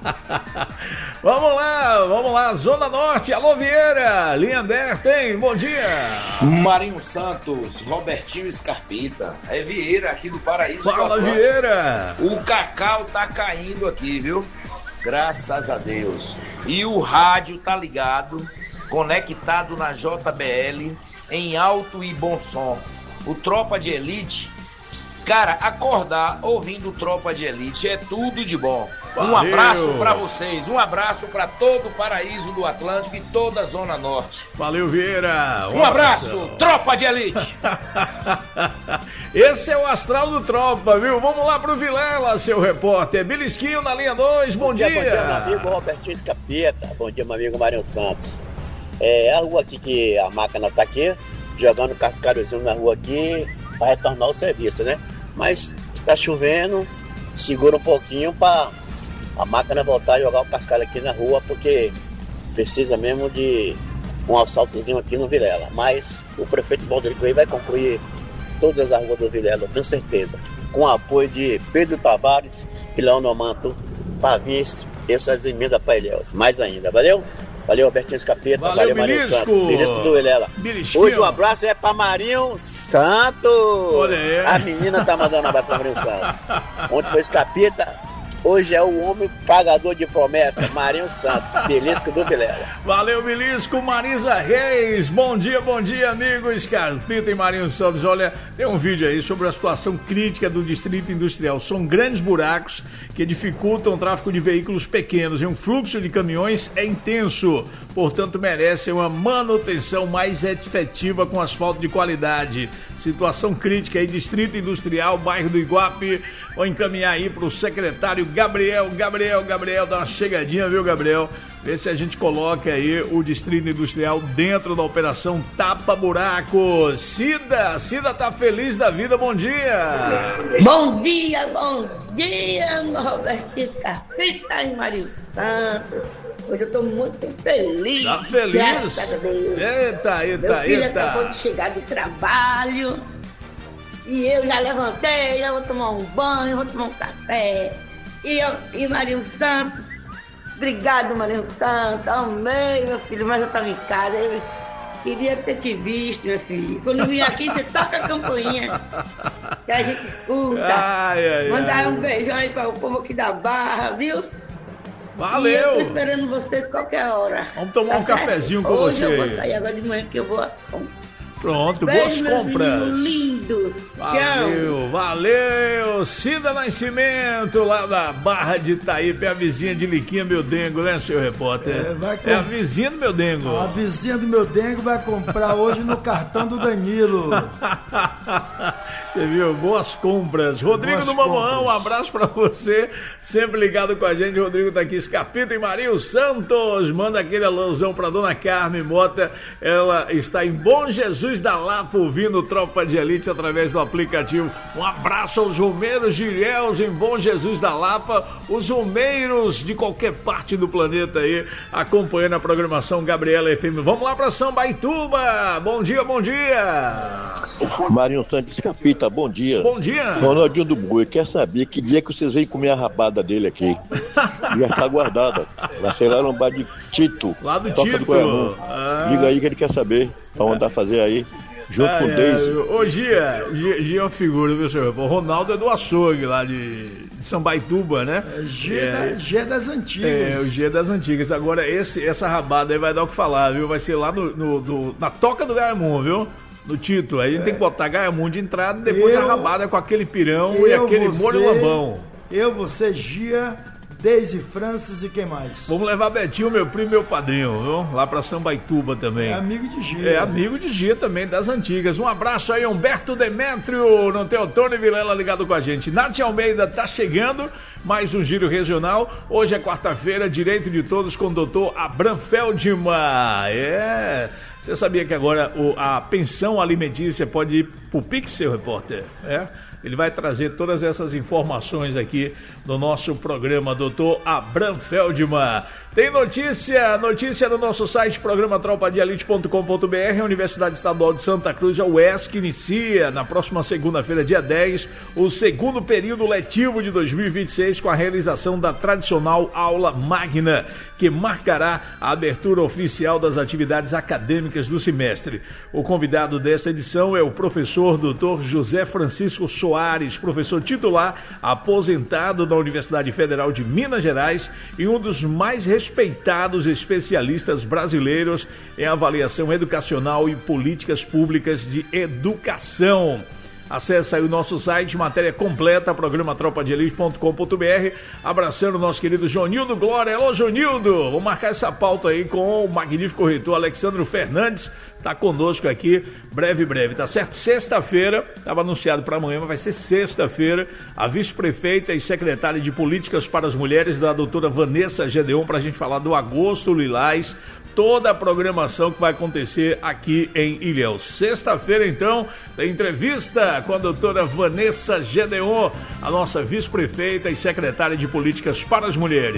Vamos lá, vamos lá. Zona Norte, alô Vieira. Linha aberta, hein? Bom dia. Marinho Santos, Robertinho Scarpita. É Vieira aqui do Paraíso. Fala, Vieira. O cacau tá caindo aqui, viu? Graças a Deus. E o rádio tá ligado, conectado na J B L, em alto e bom som. O Tropa de Elite, cara, acordar ouvindo Tropa de Elite é tudo de bom. Um Valeu. Abraço pra vocês, um abraço pra todo o Paraíso do Atlântico e toda a Zona Norte. Valeu, Vieira. Um, um abraço, abraço, Tropa de Elite. Esse é o astral do Tropa, viu? Vamos lá pro Vilela, seu repórter. Belisquinho na linha dois, bom, bom dia. dia. Bom dia, meu amigo Robertinho Escapeta. Bom dia, meu amigo Marinho Santos. É a rua aqui que a máquina tá aqui, jogando cascalhozinho na rua aqui, para retornar o serviço, né? Mas está chovendo, segura um pouquinho para a máquina voltar a jogar o cascalho aqui na rua, porque precisa mesmo de um assaltozinho aqui no Vilela. Mas o prefeito Valdir Coelho vai concluir todas as ruas do Vilela, com certeza, com o apoio de Pedro Tavares e Leonor Manto, para vir essas emendas para Ilhéus. Mais ainda, valeu? Valeu, Robertinho Escapeta, valeu, valeu Marinho Santos, Belisco do Vilela. Hoje um abraço é para Marinho Santos. Olha, a menina tá mandando um abraço para Marinho Santos. Ontem foi Escapeta, hoje é o homem pagador de promessa, Marinho Santos, Belisco do Vilela. Valeu, Belisco. Marisa Reis, bom dia, bom dia, amigo Escapeta e Marinho Santos. Olha, tem um vídeo aí sobre a situação crítica do Distrito Industrial. São grandes buracos que dificultam o tráfego de veículos pequenos e um fluxo de caminhões é intenso. Portanto, merecem uma manutenção mais efetiva com asfalto de qualidade. Situação crítica aí, Distrito Industrial, bairro do Iguape. Vou encaminhar aí para o secretário Gabriel. Gabriel, Gabriel, dá uma chegadinha, viu, Gabriel? Vê se a gente coloca aí o Distrito Industrial dentro da operação Tapa Buraco. Cida, Cida tá feliz da vida, bom dia. Bom dia, bom dia, Robertinho Escapeta e Marinho Santos. Hoje eu tô muito feliz. Tá feliz? Graças a Deus. Eita, eita, Meu filho eita. acabou de chegar do trabalho e eu já levantei, já vou tomar um banho, vou tomar um café. E, eu, e Marinho Santos, obrigado, Marinho Santos, amei, meu filho, mas eu tava em casa, eu queria ter te visto, meu filho. Quando vim aqui, você toca a campainha, que a gente escuta. Ai, ai, Mandar ai. um beijão aí para o povo aqui da Barra, viu? Valeu! E eu tô esperando vocês qualquer hora. Vamos tomar tá um certo? cafezinho com Hoje você. Hoje eu vou sair agora de manhã que eu vou às compras. Pronto, Beijo, boas compras. meu menino lindo. Valeu, valeu. Cida Nascimento, lá da Barra de Itaípe, é a vizinha de Liquinha Meu Dengo, né, seu repórter? É, vai comp... é a vizinha do Meu Dengo. A vizinha do Meu Dengo vai comprar hoje no cartão do Danilo. Você viu? Boas compras. Rodrigo Boas do Mamoão, compras. um abraço pra você. Sempre ligado com a gente. Rodrigo tá aqui, Escapeta e Marinho Santos. Manda aquele alusão pra dona Carmen Mota. Ela está em Bom Jesus da Lapa, ouvindo Tropa de Elite através do aplicativo. Um abraço aos romeiros de Ilhéus em Bom Jesus da Lapa. Os romeiros de qualquer parte do planeta aí, acompanhando a programação Gabriela F M. Vamos lá pra São Baituba. Bom dia, bom dia. Marinho Santos Capita, bom dia. Bom dia. Ronaldinho do Boi, quer saber que dia que vocês vêm comer a rabada dele aqui? Já está guardada. Vai ser lá no bar de Tito. Lá do Toca Tito. Do ah. Liga aí que ele quer saber pra onde tá fazer aí. Junto ah, com o é. Deise. Ô Gia, Gia, Gia é uma figura, viu, senhor? O Ronaldo é do açougue lá de, de São Baituba, né? É, G, é, da, G das antigas. É, o G das antigas. Agora, esse, essa rabada aí vai dar o que falar, viu? Vai ser lá no, no, no, na Toca do Gaiamon, viu? No Tito. Aí a gente é. tem que botar Gaiamon de entrada e depois eu, a rabada com aquele pirão e aquele você, molho lambão. Eu, você, Gia, Deise Francis e quem mais? Vamos levar Betinho, meu primo e meu padrinho, viu? Lá pra Sambaituba também. É amigo de Gia. É amigo de Gia também, das antigas. Um abraço aí, Humberto Demétrio, não tem o Tony Vilela ligado com a gente. Nath Almeida tá chegando, mais um Giro Regional. Hoje é quarta-feira, Direito de Todos com o doutor Abram Feldman. É... Você sabia que agora o, a pensão alimentícia pode ir pro Pix, seu repórter? É? Ele vai trazer todas essas informações aqui no nosso programa, doutor Abram Feldman. Tem notícia, notícia no nosso site, programa tropa de elite ponto com ponto b r. A Universidade Estadual de Santa Cruz, a U E S C, inicia na próxima segunda-feira, dia dez, o segundo período letivo de dois mil e vinte e seis, com a realização da tradicional aula magna, que marcará a abertura oficial das atividades acadêmicas do semestre. O convidado desta edição é o professor doutor José Francisco Soares, professor titular, aposentado da Universidade Federal de Minas Gerais e um dos mais respeitados especialistas brasileiros em avaliação educacional e políticas públicas de educação. Acesse aí o nosso site, matéria completa, programa tropa de elite ponto com ponto b r. Abraçando o nosso querido Jonildo Glória. Alô, Jonildo! Vamos marcar essa pauta aí com o magnífico reitor Alexandre Fernandes. Tá conosco aqui, breve, breve, tá certo? Sexta-feira, estava anunciado para amanhã, mas vai ser sexta-feira, a vice-prefeita e secretária de Políticas para as Mulheres, da doutora Vanessa Gedeon, para a gente falar do Agosto Lilás, toda a programação que vai acontecer aqui em Ilhéus. Sexta-feira, então, tem entrevista com a doutora Vanessa Gedeon, a nossa vice-prefeita e secretária de Políticas para as Mulheres.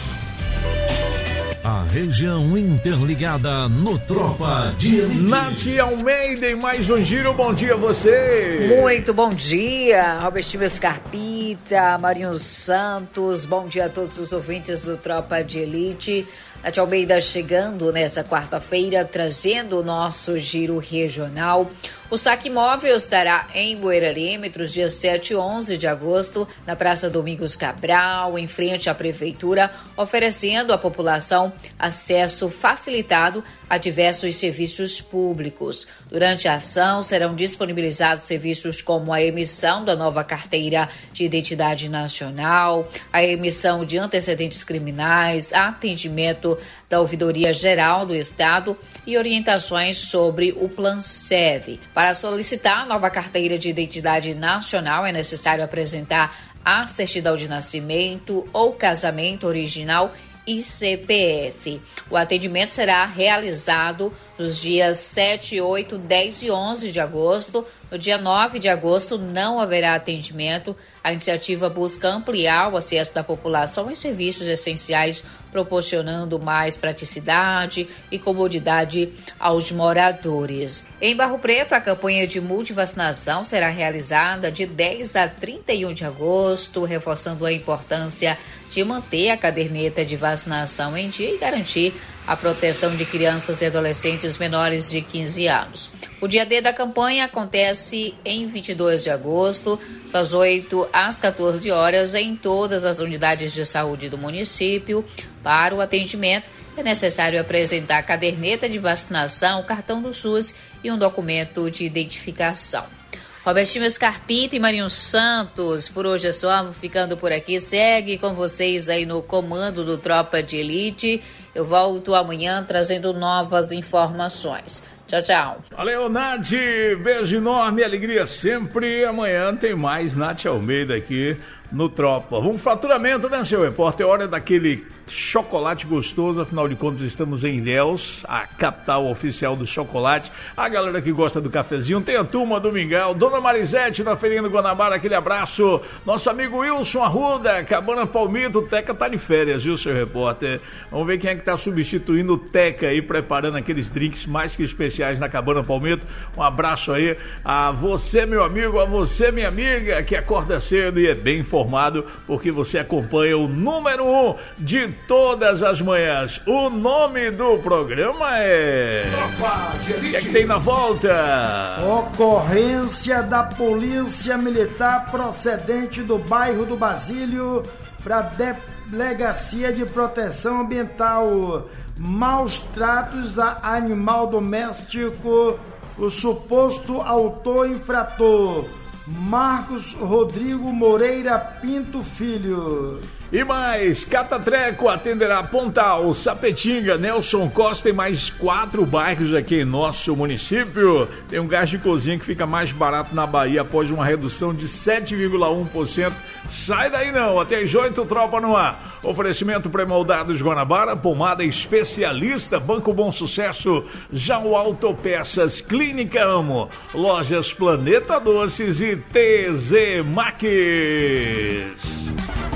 A região interligada no Tropa de Elite. Nath Almeida em mais um giro, bom dia a você. Muito bom dia, Robertinho Escarpita, Marinho Santos, bom dia a todos os ouvintes do Tropa de Elite. Nath Almeida chegando nessa quarta-feira, trazendo o nosso giro regional. O Saque Móvel estará em Buerarema entre os dias sete e onze de agosto, na Praça Domingos Cabral, em frente à Prefeitura, oferecendo à população acesso facilitado a diversos serviços públicos. Durante a ação, serão disponibilizados serviços como a emissão da nova carteira de identidade nacional, a emissão de antecedentes criminais, atendimento da Ouvidoria Geral do Estado e orientações sobre o Planseve. Para solicitar a nova carteira de identidade nacional, é necessário apresentar a certidão de nascimento ou casamento original e C P F. O atendimento será realizado nos dias sete, oito, dez e onze de agosto. No dia nove de agosto não haverá atendimento. A iniciativa busca ampliar o acesso da população em serviços essenciais, proporcionando mais praticidade e comodidade aos moradores. Em Barro Preto, a campanha de multivacinação será realizada de dez a trinta e um de agosto, reforçando a importância de manter a caderneta de vacinação em dia e garantir a proteção de crianças e adolescentes menores de quinze anos. O dia D da campanha acontece em vinte e dois de agosto, das oito às quatorze horas, em todas as unidades de saúde do município. Para o atendimento, é necessário apresentar a caderneta de vacinação, o cartão do SUS e um documento de identificação. Robertinho Escarpita e Marinho Santos, por hoje é só, ficando por aqui. Segue com vocês aí no comando do Tropa de Elite. Eu volto amanhã trazendo novas informações. Tchau, tchau. Valeu, Nath. Beijo enorme, alegria sempre. Amanhã tem mais Nath Almeida aqui no Tropa. Vamos faturamento, né, seu repórter? É hora daquele chocolate gostoso, afinal de contas estamos em Ilhéus, a capital oficial do chocolate. A galera que gosta do cafezinho, tem a turma do Mingau, Dona Marisete na Feirinha do Guanabara, aquele abraço. Nosso amigo Wilson Arruda, Cabana Palmito, o Teca tá de férias, viu, seu repórter? Vamos ver quem é que tá substituindo o Teca aí, preparando aqueles drinks mais que especiais na Cabana Palmito. Um abraço aí a você, meu amigo, a você, minha amiga, que acorda cedo e é bem informado, porque você acompanha o número um de todas as manhãs. O nome do programa é... O que é que tem na volta? Ocorrência da Polícia Militar procedente do bairro do Basílio para Delegacia de Proteção Ambiental. Maus tratos a animal doméstico. O suposto autor infrator, Marcos Rodrigo Moreira Pinto Filho. E mais, Catatreco atenderá Pontal, Sapetinga, Nelson Costa e mais quatro bairros aqui em nosso município. Tem um gás de cozinha que fica mais barato na Bahia após uma redução de sete vírgula um por cento. Sai daí não, até às oito, tropa no ar. Oferecimento pré-moldados Guanabara, pomada especialista, Banco Bom Sucesso, Jau Autopeças, Clínica Amo, Lojas Planeta Doces e T Z Max.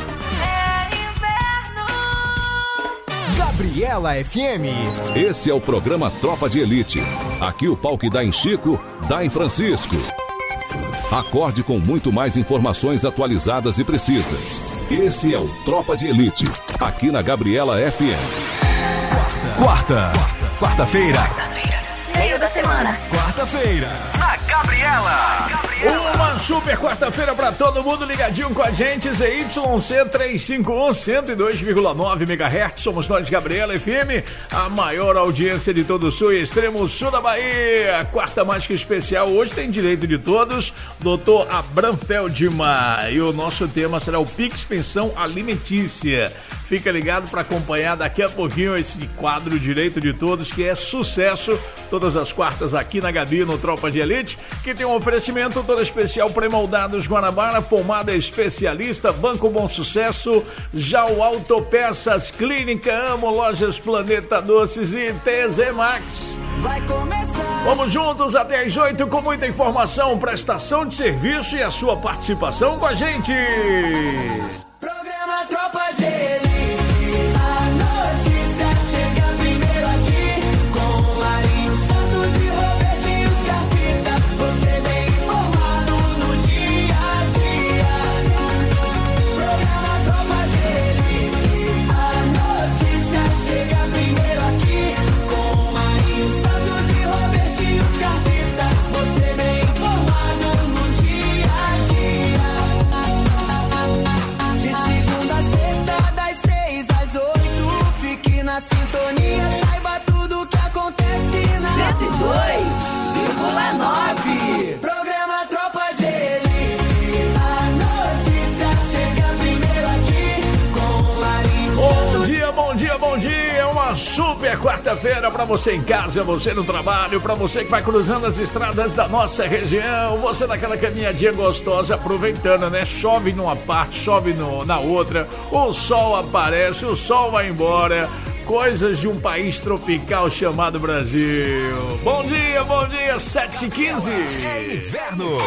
Gabriela F M. Esse é o programa Tropa de Elite. Aqui o pau que dá em Chico, dá em Francisco. Acorde com muito mais informações atualizadas e precisas. Esse é o Tropa de Elite, aqui na Gabriela F M. Quarta. Quarta-feira. Meio da semana. Quarta-feira. Na Gabriela. Uma super quarta-feira pra todo mundo ligadinho com a gente. Z Y C trezentos e cinquenta e um, cento e dois vírgula nove megahertz. Somos nós, Gabriela F M, a maior audiência de todo o sul e extremo sul da Bahia. Quarta mais que especial. Hoje tem direito de todos, doutor Abram Feldman. E o nosso tema será o Pix Pensão Alimentícia. Fica ligado para acompanhar daqui a pouquinho esse quadro Direito de Todos, que é sucesso todas as quartas aqui na Gabi, no Tropa de Elite, que tem um oferecimento todo especial pré-moldados Guanabara, pomada especialista, Banco Bom Sucesso, Jau Autopeças, Clínica Amo, Lojas Planeta Doces e T Z Max. Vai começar. Vamos juntos até às oito com muita informação, prestação de serviço e a sua participação com a gente. Programa Tropa de Elite. A notícia chega primeiro aqui com Larinho Santos e Robertinho Scarpita. Você bem informado no dia a dia. Programa Tropa de Elite. A notícia chega primeiro aqui com Larinho Santos e Robertinho Scarpita. Você bem informado no dia a dia. De segunda a sexta, das seis às oito, fique na sintonia, saiba tudo que acontece na cento e dois vírgula nove. Programa Tropa de Elite. A notícia chega primeiro aqui com Larinho Bom Santos. dia, bom dia, bom dia. É uma super quarta-feira pra você em casa, você no trabalho, pra você que vai cruzando as estradas da nossa região, você naquela caminhadinha gostosa, aproveitando, né? Chove numa parte, chove no, na outra, o sol aparece, o sol vai embora. Coisas de um país tropical chamado Brasil. Bom dia, bom dia, sete e quinze. É inverno.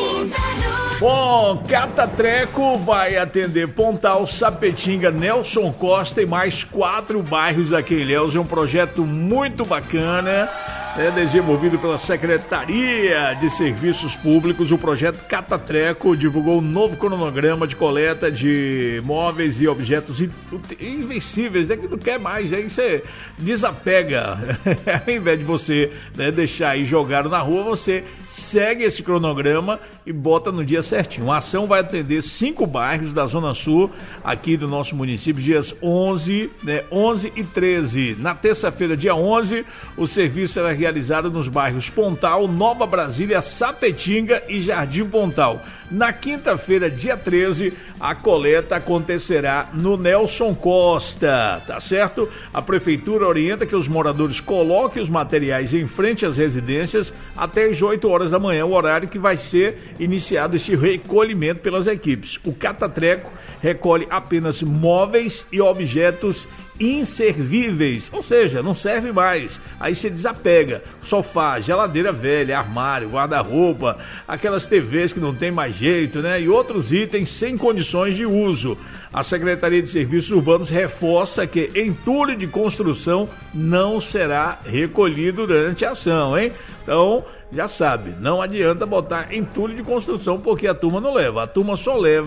Bom, Catatreco vai atender Pontal, Sapetinga, Nelson Costa e mais quatro bairros aqui em Ilhéus. É um projeto muito bacana, é desenvolvido pela Secretaria de Serviços Públicos. O projeto Catatreco divulgou um novo cronograma de coleta de móveis e objetos invencíveis, né, que não quer mais, aí você desapega. Ao invés de você, né, deixar aí jogado na rua, você segue esse cronograma e bota no dia certinho. A ação vai atender cinco bairros da Zona Sul, aqui do nosso município, dias onze, né, onze e treze. Na terça-feira, dia onze, o serviço será realizado nos bairros Pontal, Nova Brasília, Sapetinga e Jardim Pontal. Na quinta-feira, dia treze, a coleta acontecerá no Nelson Costa, tá certo? A prefeitura orienta que os moradores coloquem os materiais em frente às residências até às oito horas da manhã, o horário que vai ser iniciado esse recolhimento pelas equipes. O Catatreco recolhe apenas móveis e objetos inservíveis, ou seja, não serve mais. Aí você desapega: sofá, geladeira velha, armário, guarda-roupa, aquelas T Vs que não tem mais jeito, né? E outros itens sem condições de uso. A Secretaria de Serviços Urbanos reforça que entulho de construção não será recolhido durante a ação, hein? Então, já sabe, não adianta botar entulho de construção porque a turma não leva. A turma só leva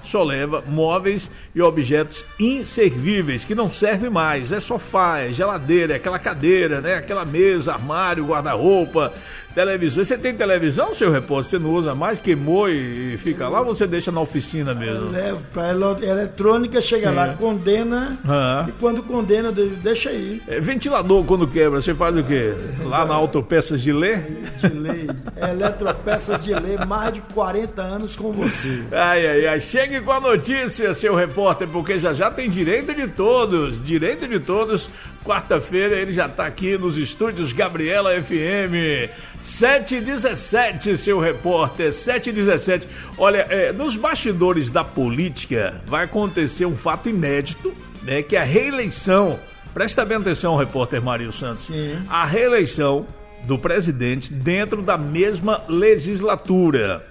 só leva móveis e objetos inservíveis, que não servem mais. É sofá, é geladeira, é aquela cadeira, né? Aquela mesa, armário, guarda-roupa, televisão. Você tem televisão, seu repórter? Você não usa mais? Queimou e fica lá ou você deixa na oficina mesmo? Eu levo para eletrônica, chega Sim. lá, condena Ah. e quando condena, deixa aí. É, ventilador, quando quebra, você faz o quê? Lá na Autopeças de Lê? De lei. Eletropeças de lei, mais de quarenta anos com você. Ai, ai, ai. Chegue com a notícia, seu repórter, porque já já tem direito de todos. Direito de todos. Quarta-feira ele já está aqui nos estúdios Gabriela F M. sete e dezessete, seu repórter. sete e dezessete. Olha, é, nos bastidores da política vai acontecer um fato inédito, né? Que é a reeleição. Presta bem atenção, repórter Mário Santos. Sim. A reeleição do presidente dentro da mesma legislatura.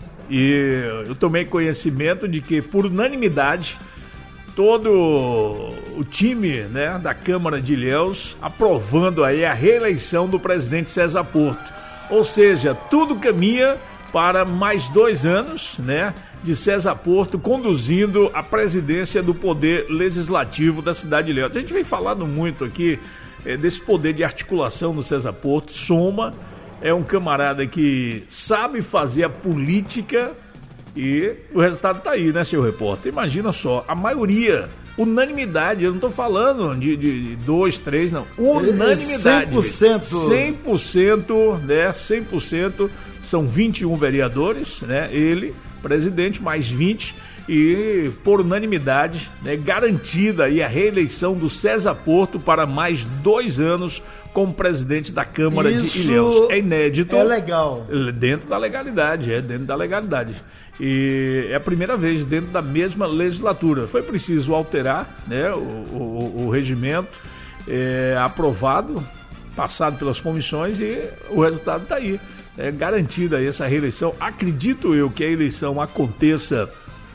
E eu tomei conhecimento de que, por unanimidade, todo o time, né, da Câmara de Ilhéus aprovando aí a reeleição do presidente César Porto. Ou seja, tudo caminha para mais dois anos, né, de César Porto conduzindo a presidência do Poder Legislativo da cidade de Ilhéus. A gente vem falando muito aqui é, desse poder de articulação do César Porto. Soma, é um camarada que sabe fazer a política. E o resultado está aí, né, seu repórter? Imagina só, a maioria, unanimidade, eu não estou falando de, de, de dois, três, não. Unanimidade. cem por cento. cem por cento, né? cem por cento são vinte e um vereadores, né? Ele, presidente, mais vinte. E por unanimidade, né, garantida aí a reeleição do César Porto para mais dois anos como presidente da Câmara Isso de Ilhéus. É inédito. É legal. Dentro da legalidade, é dentro da legalidade. E é a primeira vez dentro da mesma legislatura. Foi preciso alterar, né, o, o, o regimento, é, aprovado, passado pelas comissões e o resultado está aí. É garantida aí essa reeleição. Acredito eu que a eleição aconteça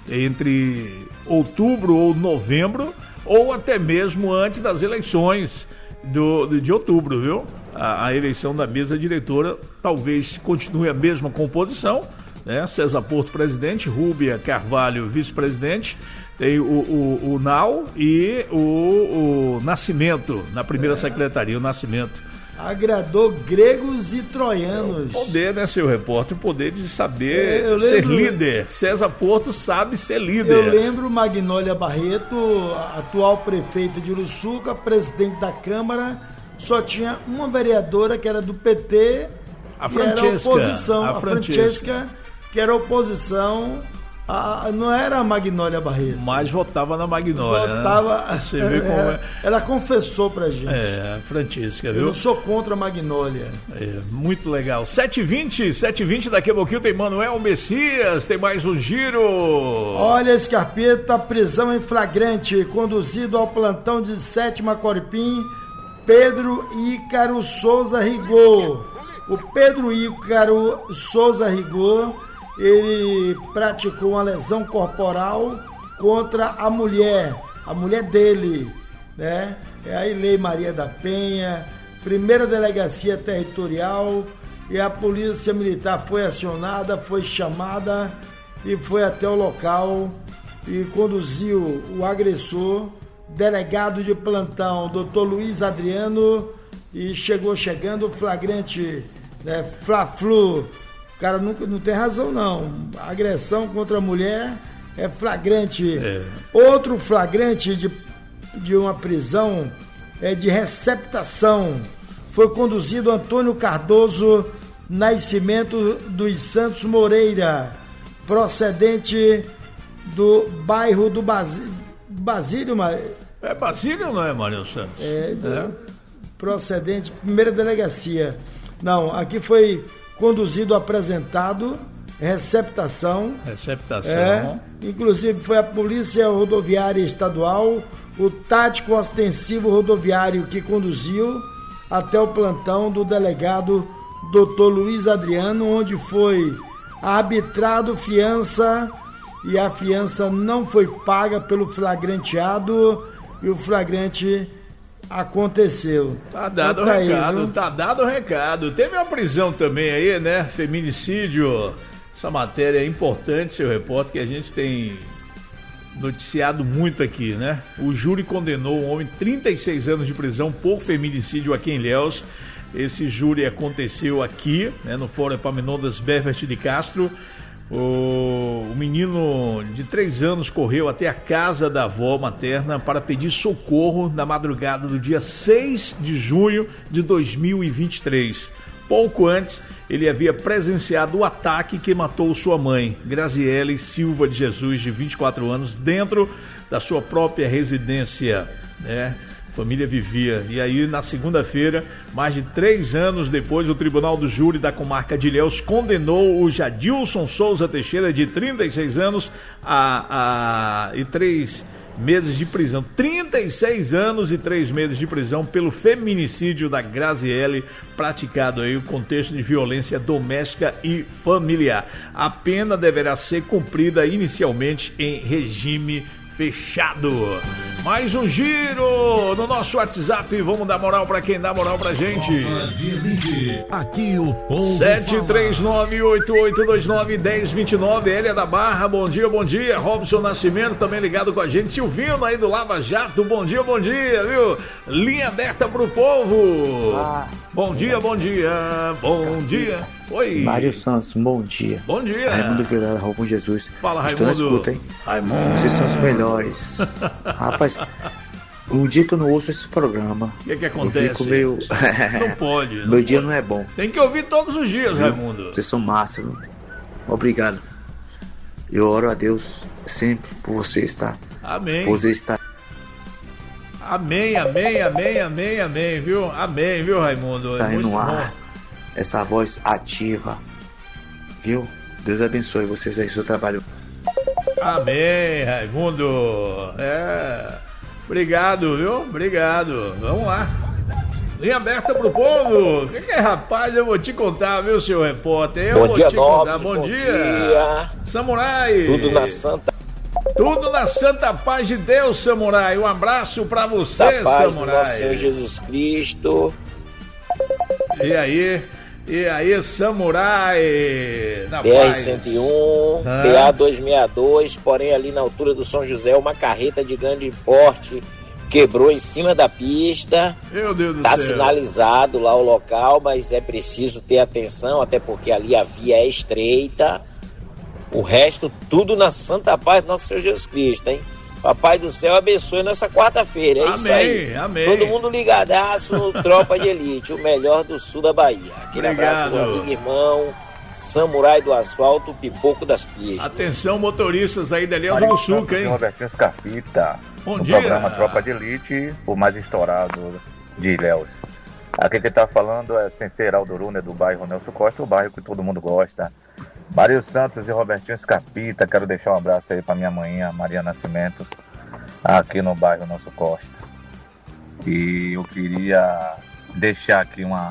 entre outubro ou novembro, ou até mesmo antes das eleições do, de, de outubro, viu? A, a eleição da mesa diretora talvez continue a mesma composição, né? César Porto presidente, Rúbia Carvalho vice-presidente, tem o, o, o Nau e o, o Nascimento na primeira é. secretaria, o Nascimento. Agradou gregos e troianos. O poder, né, seu repórter? O poder de saber é, ser lembro, líder. César Porto sabe ser líder. Eu lembro Magnólia Barreto, atual prefeita de Uruçuca, presidente da Câmara, só tinha uma vereadora que era do P T, a que Francesca, era oposição. A, a Francesca. Francesca, que era oposição. A, não era a Magnólia Barreto. Mas votava na Magnólia. Votava. Né? Você vê como é. Ela confessou pra gente. É, a Francesca, viu? Eu não sou contra a Magnólia. É, muito legal. sete e vinte, sete e vinte, daqui a pouquinho tem Manuel Messias, tem mais um giro. Olha, Scarpeta, prisão em flagrante, conduzido ao plantão de Sétima Corpim, Pedro Ícaro Souza Rigor. O Pedro Ícaro Souza Rigor, ele praticou uma lesão corporal contra a mulher, a mulher dele, né? É a Ilei Maria da Penha, primeira delegacia territorial, e a polícia militar foi acionada, foi chamada e foi até o local e conduziu o agressor, delegado de plantão, doutor Luiz Adriano, e chegou chegando o flagrante, né, Fla-Flu. O cara nunca, não tem razão, não. A agressão contra a mulher é flagrante. É. Outro flagrante de, de uma prisão é de receptação. Foi conduzido Antônio Cardoso Nascimento dos Santos Moreira, procedente do bairro do Basílio. Basílio é Basílio ou não é, Mário Santos? É, do, é, procedente, primeira delegacia. Não, aqui foi conduzido, apresentado, receptação. Receptação. É, inclusive foi a Polícia Rodoviária Estadual, o tático ostensivo rodoviário que conduziu até o plantão do delegado doutor Luiz Adriano, onde foi arbitrado fiança e a fiança não foi paga pelo flagranteado e o flagrante aconteceu. Tá dado o tá recado, aí, tá dado o recado. Teve uma prisão também aí, né? Feminicídio. Essa matéria é importante, seu repórter, que a gente tem noticiado muito aqui, né? O júri condenou um homem a trinta e seis anos de prisão por feminicídio aqui em Ilhéus. Esse júri aconteceu aqui, né, no Fórum Epaminondas Bevert de Castro. O, o menino de três anos correu até a casa da avó materna para pedir socorro na madrugada do dia seis de junho de dois mil e vinte e três. Pouco antes, ele havia presenciado o ataque que matou sua mãe, Graziele Silva de Jesus, de vinte e quatro anos, dentro da sua própria residência, né? A família vivia. E aí, na segunda-feira, mais de três anos depois, o Tribunal do Júri da Comarca de Ilhéus condenou o Jadilson Souza Teixeira, de trinta e seis anos, a, a, e três meses de prisão. trinta e seis anos e três meses de prisão pelo feminicídio da Graziele, praticado aí no contexto de violência doméstica e familiar. A pena deverá ser cumprida inicialmente em regime fechado. Mais um giro no nosso WhatsApp. Vamos dar moral pra quem dá moral pra gente. Aqui o povo sete três nove, oito oito dois nove, um zero dois nove. Hélia da Barra, bom dia, bom dia. Robson Nascimento também ligado com a gente. Silvino aí do Lava Jato, bom dia, bom dia, viu? Linha aberta pro povo. Ah, bom dia, bom dia, bom dia. Oi. Mário Santos, bom dia. Bom dia. Raimundo Vilela, Rua Bom Jesus. Fala, Estou Raimundo. na escuta, hein? Raimundo. Vocês são os melhores. Rapaz, um dia que eu não ouço esse programa, o que que acontece? eu fico meio... Não pode. Não Meu dia pode. não é bom. Tem que ouvir todos os dias, Viu? Raimundo. Vocês são massa, viu? Obrigado. Eu oro a Deus sempre por vocês, tá? Amém. Por vocês estar... Amém, amém, amém, amém, amém, viu? Amém, viu, Raimundo? Tá É aí muito no ar. bom. Essa voz ativa, viu? Deus abençoe vocês aí, seu trabalho. Amém, Raimundo. É. Obrigado, viu? Obrigado. Vamos lá. Linha aberta pro povo. O que, que é, rapaz? Eu vou te contar, viu, seu repórter? Eu Bom vou dia, te contar. nobre, Bom, bom dia. dia. Samurai. Tudo na santa. Tudo na santa paz de Deus, Samurai. Um abraço pra você, Da paz Samurai. do nosso Senhor Jesus Cristo. E aí? E aí, Samurai? Na B R paz. cento e um, Ah. P A duzentos e sessenta e dois, porém ali na altura do São José, uma carreta de grande porte quebrou em cima da pista. Meu Deus do Tá céu. sinalizado lá o local, mas é preciso ter atenção, até porque ali a via é estreita. O resto, tudo na santa paz do nosso Senhor Jesus Cristo, hein? Papai do céu abençoe nessa quarta-feira, é Amém, isso aí. amém. Todo mundo ligadaço no Tropa de Elite, o melhor do sul da Bahia. Aquele Obrigado. abraço do amigo e irmão, Samurai do Asfalto, Pipoco das Pistas. Atenção, motoristas aí da Ilhéus do Sul, hein? Robertinho Scarpita, Bom no dia. programa Tropa de Elite, o mais estourado de Ilhéus. Aqui quem tá falando é Sensei Heraldo Runa, do bairro Nelson Costa, o bairro que todo mundo gosta. Mário Santos e Robertinho Scarpita, quero deixar um abraço aí pra minha manhã, Maria Nascimento, aqui no bairro Nelson Costa. E eu queria deixar aqui uma,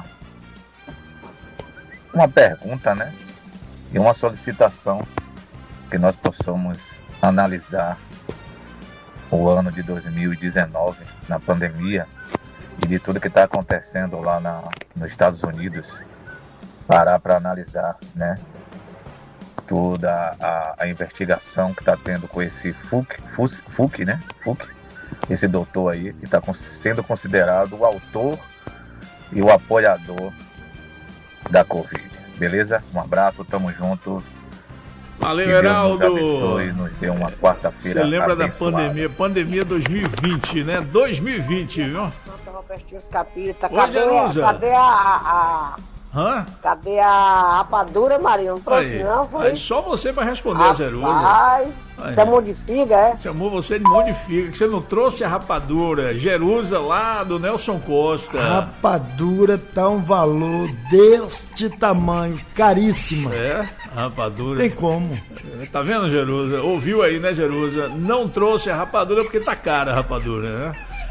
uma pergunta, né? E uma solicitação que nós possamos analisar o ano de dois mil e dezenove, na pandemia, e de tudo que está acontecendo lá na, nos Estados Unidos, parar para analisar, né? Toda a, a investigação que está tendo com esse Fuk, Fuk, Fuk, né? Fuk, esse doutor aí, que está sendo considerado o autor e o apoiador da Covid. Beleza? Um abraço, tamo junto. Valeu, Que Deus Heraldo. nos abençoe, nos dê uma quarta-feira Você lembra da abençoada. pandemia? Pandemia dois mil e vinte, né? dois mil e vinte, viu? Robertinho Scarpita, Oi, cadê, Jerusa. cadê a, a, Hã? cadê a rapadura, Maria? Não trouxe Aí, não, foi? aí só você pra responder, Zerusa. Rapaz, Aí. você é mão de figa, é? Chamou você de mão de figa, que você não trouxe a rapadura. Jerusa lá do Nelson Costa. Rapadura tá um valor deste tamanho, caríssima. É, a rapadura. Tem como. Tá vendo, Jerusa? Ouviu aí, né, Jerusa? Não trouxe a rapadura porque tá cara a rapadura, né?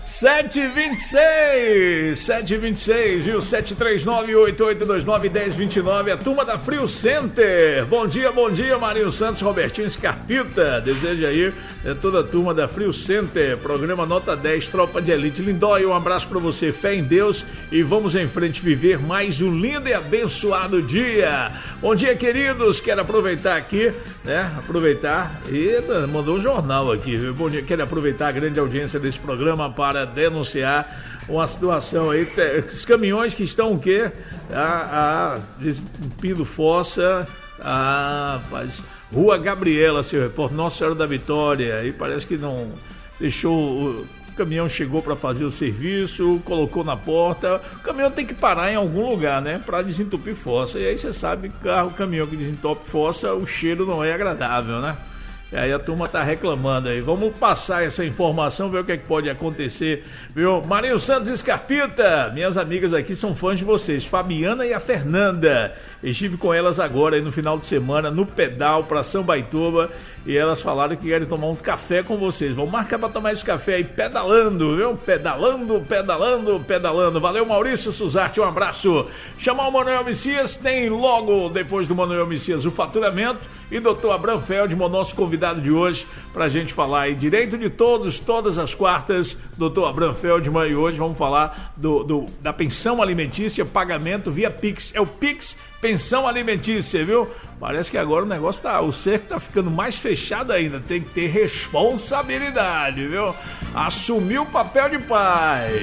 sete e vinte e seis, sete e vinte e seis, viu? sete três nove, oito oito dois nove, um zero dois nove, a turma da Frio Center. Bom dia, bom dia, Marinho Santos, Robertinho Scarpita. Deseja aí é, toda a turma da Frio Center, programa Nota dez, Tropa de Elite. Lindóia, um abraço pra você, fé em Deus e vamos em frente viver mais um lindo e abençoado dia. Bom dia, queridos, quero aproveitar aqui, né? Aproveitar e mandou um jornal aqui, viu? Bom dia, quero aproveitar a grande audiência desse programa para denunciar uma situação aí, os caminhões que estão o quê? A, a despindo fossa, a, rapaz, Rua Gabriela, seu repórter, Nossa Senhora da Vitória, e parece que não deixou, o caminhão chegou para fazer o serviço, colocou na porta, o caminhão tem que parar em algum lugar, né, para desentupir fossa, e aí você sabe, carro, caminhão que desentope fossa, o cheiro não é agradável, né? E aí a turma tá reclamando aí. Vamos passar essa informação, ver o que é que pode acontecer, viu? Marinho Santos e Scarpita, minhas amigas aqui são fãs de vocês, Fabiana e a Fernanda. Estive com elas agora aí no final de semana, no pedal pra São Baitoba, e elas falaram que querem tomar um café com vocês. Vamos marcar pra tomar esse café aí pedalando, viu? Pedalando, pedalando, pedalando. Valeu, Maurício Suzarte, um abraço. Chamar o Manuel Messias, tem logo depois do Manuel Messias o faturamento, e doutor Abraham Feldman, nosso convidado de hoje, pra gente falar aí direito de todos, todas as quartas, doutor Abraham Feldman, e hoje vamos falar do, do, da pensão alimentícia, pagamento via Pix. É o Pix Pensão Alimentícia, viu? Parece que agora o negócio tá, o cerco tá ficando mais fechado ainda, tem que ter responsabilidade, viu? Assumir o papel de pai.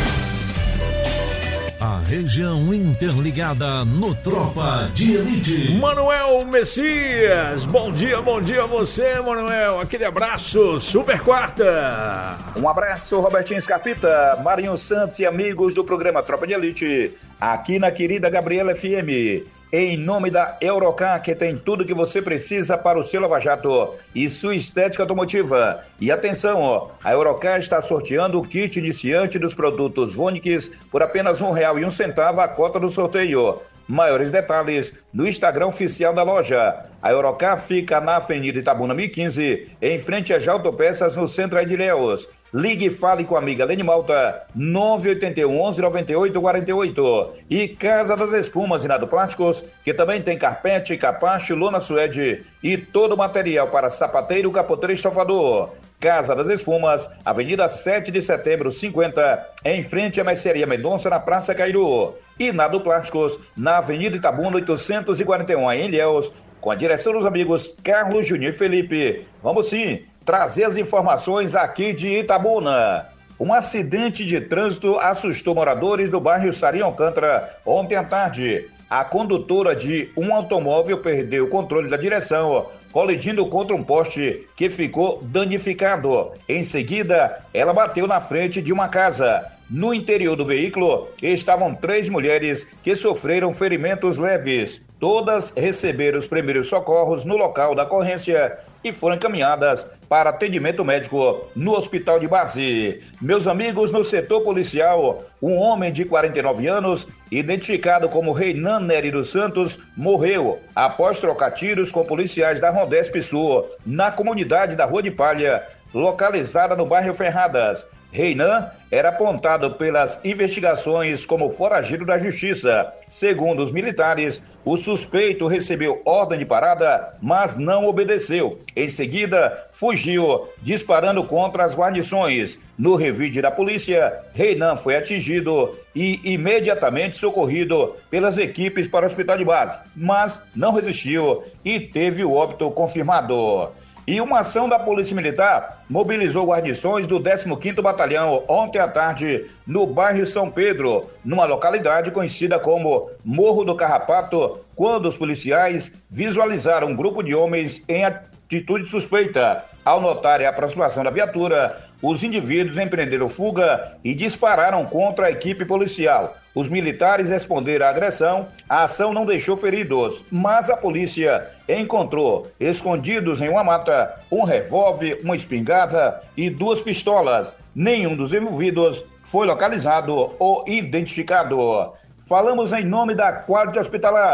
A região interligada no Tropa de Elite. Manuel Messias, bom dia, bom dia a você, Manuel. Aquele abraço, super quarta. Um abraço, Robertinho Scarpita, Marinho Santos e amigos do programa Tropa de Elite, aqui na querida Gabriela F M. Em nome da Eurocar, que tem tudo que você precisa para o seu lava-jato e sua estética automotiva. E atenção, ó, a Eurocar está sorteando o kit iniciante dos produtos Vonix por apenas um real e um centavo a cota do sorteio. Maiores detalhes no Instagram oficial da loja. A Eurocar fica na Avenida Itabuna mil e quinze, em frente a Autopeças, no centro de Ilhéus. Ligue e fale com a amiga Lene Malta, nove oito um, onze, nove oito quatro oito. E Casa das Espumas e Nado Plásticos, que também tem carpete, capacho, lona suede e todo o material para sapateiro, capoteiro e estofador. Casa das Espumas, Avenida sete de setembro, cinquenta, em frente à Mercearia Mendonça, na Praça Cairu. E Nado Plásticos, na Avenida Itabuna, oitocentos e quarenta e um, em Ilhéus, com a direção dos amigos Carlos, Júnior e Felipe. Vamos sim trazer as informações aqui de Itabuna. Um acidente de trânsito assustou moradores do bairro Sarim Alcântara ontem à tarde. A condutora de um automóvel perdeu o controle da direção, colidindo contra um poste que ficou danificado. Em seguida, ela bateu na frente de uma casa. No interior do veículo estavam três mulheres que sofreram ferimentos leves. Todas receberam os primeiros socorros no local da ocorrência e foram encaminhadas para atendimento médico no hospital de base. Meus amigos, no setor policial, um homem de quarenta e nove anos, identificado como Reinan Nery dos Santos, morreu após trocar tiros com policiais da Rondesp Sul, na comunidade da Rua de Palha, localizada no bairro Ferradas. Reinan era apontado pelas investigações como foragido da justiça. Segundo os militares, o suspeito recebeu ordem de parada, mas não obedeceu. Em seguida, fugiu, disparando contra as guarnições. No revide da polícia, Reinan foi atingido e imediatamente socorrido pelas equipes para o hospital de base, mas não resistiu e teve o óbito confirmado. E uma ação da Polícia Militar mobilizou guarnições do décimo quinto Batalhão ontem à tarde no bairro São Pedro, numa localidade conhecida como Morro do Carrapato, quando os policiais visualizaram um grupo de homens em atitude suspeita. Ao notarem a aproximação da viatura, os indivíduos empreenderam fuga e dispararam contra a equipe policial. Os militares responderam à agressão, a ação não deixou feridos, mas a polícia encontrou, escondidos em uma mata, um revólver, uma espingarda e duas pistolas. Nenhum dos envolvidos foi localizado ou identificado. Falamos em nome da Quality Hospitalar.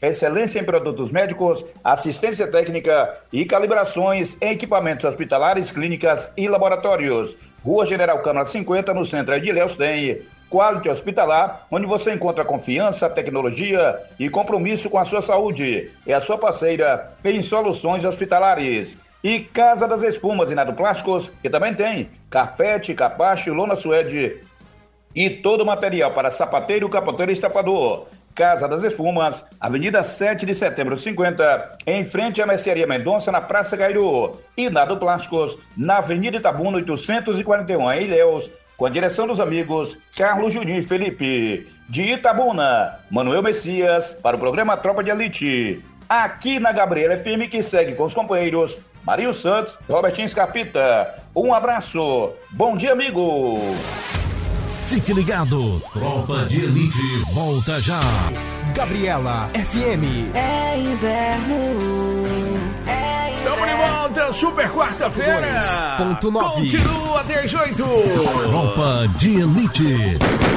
excelência em produtos médicos, assistência técnica e calibrações em equipamentos hospitalares, clínicas e laboratórios. Rua General Câmara cinquenta, no centro de Ilhéus, tem Quality Hospitalar, onde você encontra confiança, tecnologia e compromisso com a sua saúde. É a sua parceira em soluções hospitalares. E Casa das Espumas e Nanoplásticos, que também tem carpete, capacho, lona suede e todo o material para sapateiro, capoteiro e estafador. Casa das Espumas, Avenida sete de setembro cinquenta, em frente à Mercearia Mendonça, na Praça Gairu. E Nanoplásticos, na Avenida Itabuna oitocentos e quarenta e um, em Ilhéus, com a direção dos amigos Carlos Juninho e Felipe. De Itabuna, Manuel Messias, para o programa Tropa de Elite. Aqui na Gabriela F M, que segue com os companheiros Marinho Santos e Robertinho Scarpita. Um abraço. Bom dia, amigo. Fique ligado, Tropa de Elite volta já. Gabriela F M. É inverno. É inverno. Tamo de volta, super quarta-feira. Ponto nove. Continua até as oito. Tropa de Elite.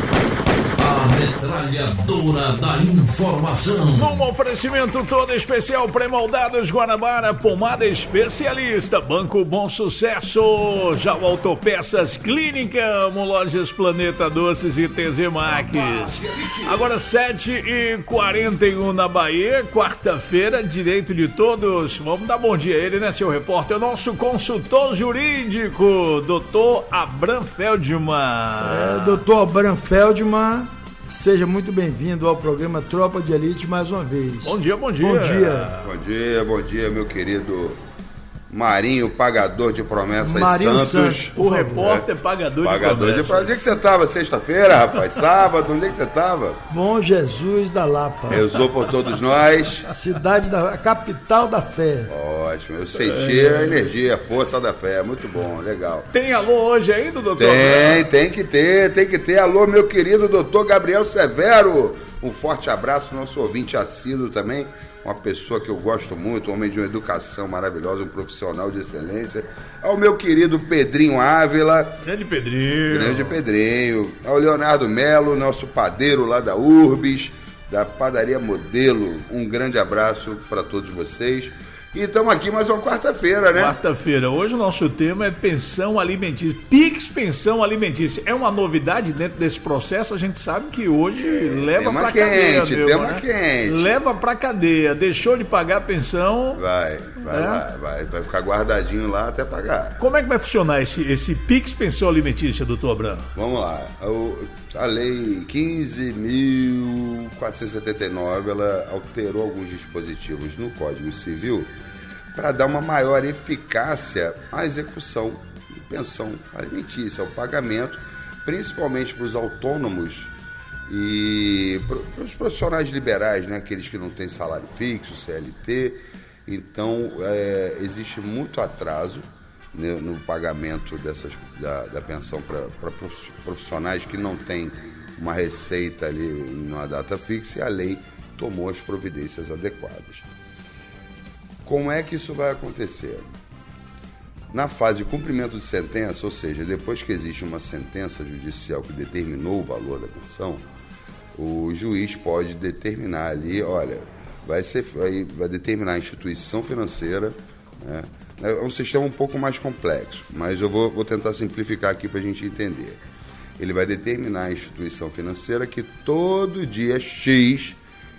A metralhadora da informação. Um oferecimento todo especial pré-moldados Guanabara, pomada especialista, Banco Bom Sucesso, Já Autopeças Clínica, Lojas Planeta Doces e T Z Max. Agora sete e quarenta e um na Bahia, quarta-feira, direito de todos. Vamos dar bom dia a ele, né, seu repórter? O nosso consultor jurídico, doutor Abram Feldman. É, doutor Abram Feldman, seja muito bem-vindo ao programa Tropa de Elite mais uma vez. Bom dia, bom dia. Bom dia. Bom dia, bom dia, meu querido Marinho, pagador de promessas Marinho Santos. Santos, o repórter é. pagador, pagador de promessas. promessas. Onde é que você estava sexta-feira, rapaz? Sábado, onde é que você estava? Bom Jesus da Lapa. Rezou por todos nós. A cidade da a capital da fé. Ótimo, eu senti é. a energia, a força da fé, muito bom, legal. Tem alô hoje ainda, doutor? Tem, tem que ter, tem que ter. Alô, meu querido doutor Gabriel Severo. Um forte abraço, nosso ouvinte assíduo também. Uma pessoa que eu gosto muito, um homem de uma educação maravilhosa, um profissional de excelência. Ao meu querido Pedrinho Ávila. Grande Pedrinho. Grande Pedrinho. Ao Leonardo Melo, nosso padeiro lá da Urbis, da Padaria Modelo. Um grande abraço para todos vocês. E estamos aqui mais uma quarta-feira, né? Quarta-feira. Hoje o nosso tema é pensão alimentícia. Pix pensão alimentícia. É uma novidade dentro desse processo. A gente sabe que hoje é, leva para cadeia. Quente, mesmo, tema né? quente. Leva para cadeia. Deixou de pagar a pensão. Vai, vai é? lá, vai. Vai ficar guardadinho lá até pagar. Como é que vai funcionar esse, esse Pix pensão alimentícia, doutor Abrão? Vamos lá. O, a lei quinze mil quatrocentos e setenta e nove, ela alterou alguns dispositivos no Código Civil para dar uma maior eficácia à execução de pensão alimentícia, ao pagamento, principalmente para os autônomos e para os profissionais liberais, né, aqueles que não têm salário fixo, C L T. Então, é, existe muito atraso, né, no pagamento dessas, da, da pensão para profissionais que não têm uma receita ali numa data fixa, e a lei tomou as providências adequadas. Como é que isso vai acontecer? Na fase de cumprimento de sentença, ou seja, depois que existe uma sentença judicial que determinou o valor da pensão, o juiz pode determinar ali, olha, vai, ser, vai, vai determinar a instituição financeira, né? É um sistema um pouco mais complexo, mas eu vou, vou tentar simplificar aqui para a gente entender. Ele vai determinar a instituição financeira que todo dia X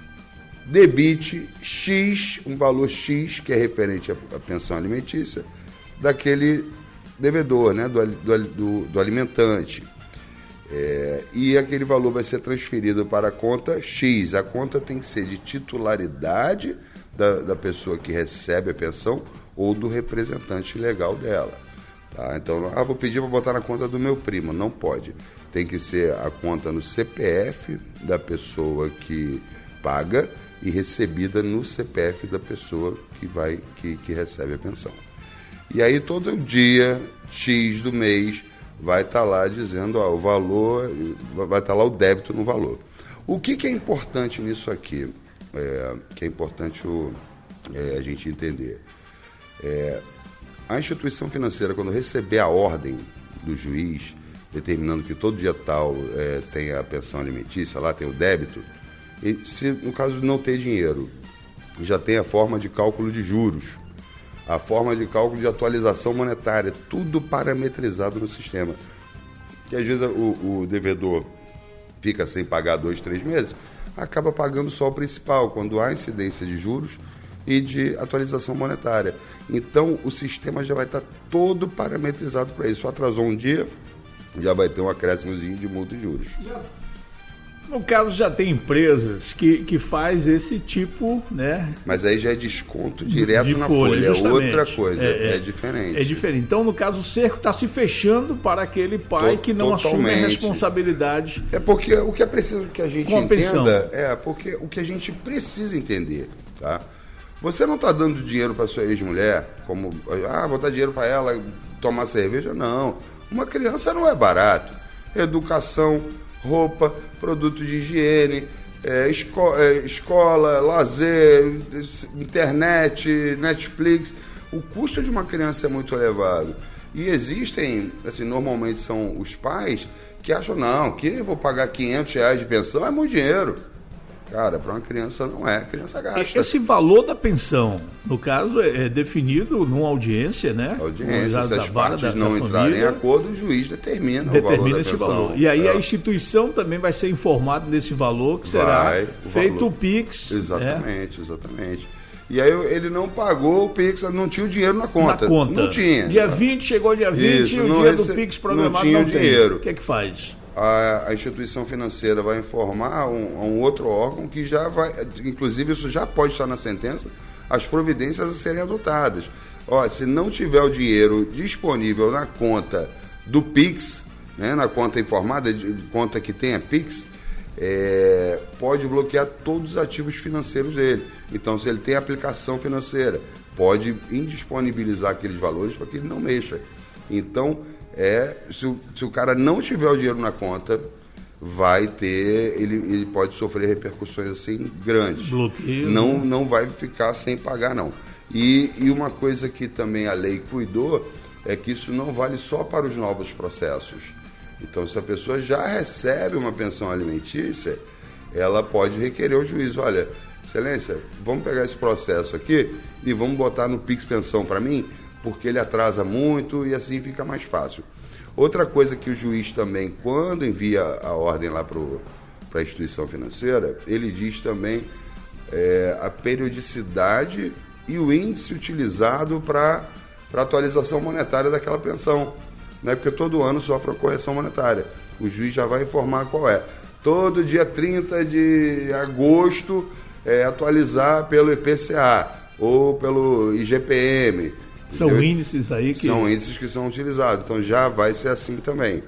debite X, um valor X, que é referente à, à pensão alimentícia, daquele devedor, né, do, do, do, do alimentante. É, e aquele valor vai ser transferido para a conta X. A conta tem que ser de titularidade da, da pessoa que recebe a pensão ou do representante legal dela. Tá? Então, ah, vou pedir para botar na conta do meu primo. Não pode. Tem que ser a conta no C P F da pessoa que paga e recebida no C P F da pessoa que, vai, que, que recebe a pensão. E aí todo dia X do mês vai estar tá lá dizendo, ó, o valor, vai estar tá lá o débito no valor. O que, que é importante nisso aqui? É, que é importante o, é, a gente entender. É, a instituição financeira, quando receber a ordem do juiz, determinando que todo dia tal é, tem a pensão alimentícia, lá tem o débito, E se no caso de não ter dinheiro, já tem a forma de cálculo de juros, a forma de cálculo de atualização monetária, tudo parametrizado no sistema. Que às vezes o, o devedor fica sem pagar dois, três meses, acaba pagando só o principal, quando há incidência de juros e de atualização monetária. Então, o sistema já vai estar todo parametrizado para isso. Atrasou um dia, já vai ter um acréscimozinho de multa e juros. No caso, já tem empresas que, que faz esse tipo, né? Mas aí já é desconto direto de na folha, folha, é outra coisa, é, é, é diferente. É diferente. Então, no caso, o cerco está se fechando para aquele pai To- que não assume a totalmente. responsabilidade. É porque o que é preciso que a gente Com a pensão. entenda, é porque o que a gente precisa entender, tá? Você não está dando dinheiro para sua ex-mulher, como, ah, vou dar dinheiro para ela tomar cerveja, não. Uma criança não é barato. Educação, roupa, produto de higiene, é, esco- é, escola, lazer, internet, Netflix. O custo de uma criança é muito elevado. E existem, assim, normalmente são os pais que acham, não, que eu vou pagar quinhentos reais de pensão, é muito dinheiro. Cara, para uma criança não é, a criança gasta. Esse valor da pensão, no caso, é definido numa audiência, né? Audiência, se da as vara partes da- não da entrarem em família, acordo, o juiz determina, o determina valor da esse pensão. valor. E aí É. a instituição também vai ser informada desse valor, que será Vai, o feito valor. o Pix. Exatamente, exatamente. E aí ele não pagou o Pix, não tinha o dinheiro na conta. Na conta. Não tinha. Dia vinte, chegou dia vinte, Isso, e o não dia rece- do Pix não programado tinha não, o tem. dinheiro. O que é que faz? A, a instituição financeira vai informar a um, a um outro órgão que já vai, inclusive isso já pode estar na sentença, as providências a serem adotadas. Ó, se não tiver o dinheiro disponível na conta do Pix, né, na conta informada, de, conta que tenha Pix, é, pode bloquear todos os ativos financeiros dele. Então, se ele tem aplicação financeira, pode indisponibilizar aqueles valores para que ele não mexa. Então, é, se, o, se o cara não tiver o dinheiro na conta, vai ter, ele, ele pode sofrer repercussões assim grandes. Bloqueio. Não, não vai ficar sem pagar, não. E, e uma coisa que também a lei cuidou é que isso não vale só para os novos processos. Então, se a pessoa já recebe uma pensão alimentícia, ela pode requerer ao juiz, olha, excelência, vamos pegar esse processo aqui e vamos botar no Pix Pensão para mim, porque ele atrasa muito e assim fica mais fácil. Outra coisa que o juiz também, quando envia a ordem lá para a instituição financeira, ele diz também é, a periodicidade e o índice utilizado para a atualização monetária daquela pensão. Não é porque todo ano sofre uma correção monetária. O juiz já vai informar qual é. Todo dia trinta de agosto, é, atualizar pelo I P C A ou pelo I G P M. São Entendeu? índices aí que... São índices que são utilizados. Então já vai ser assim também.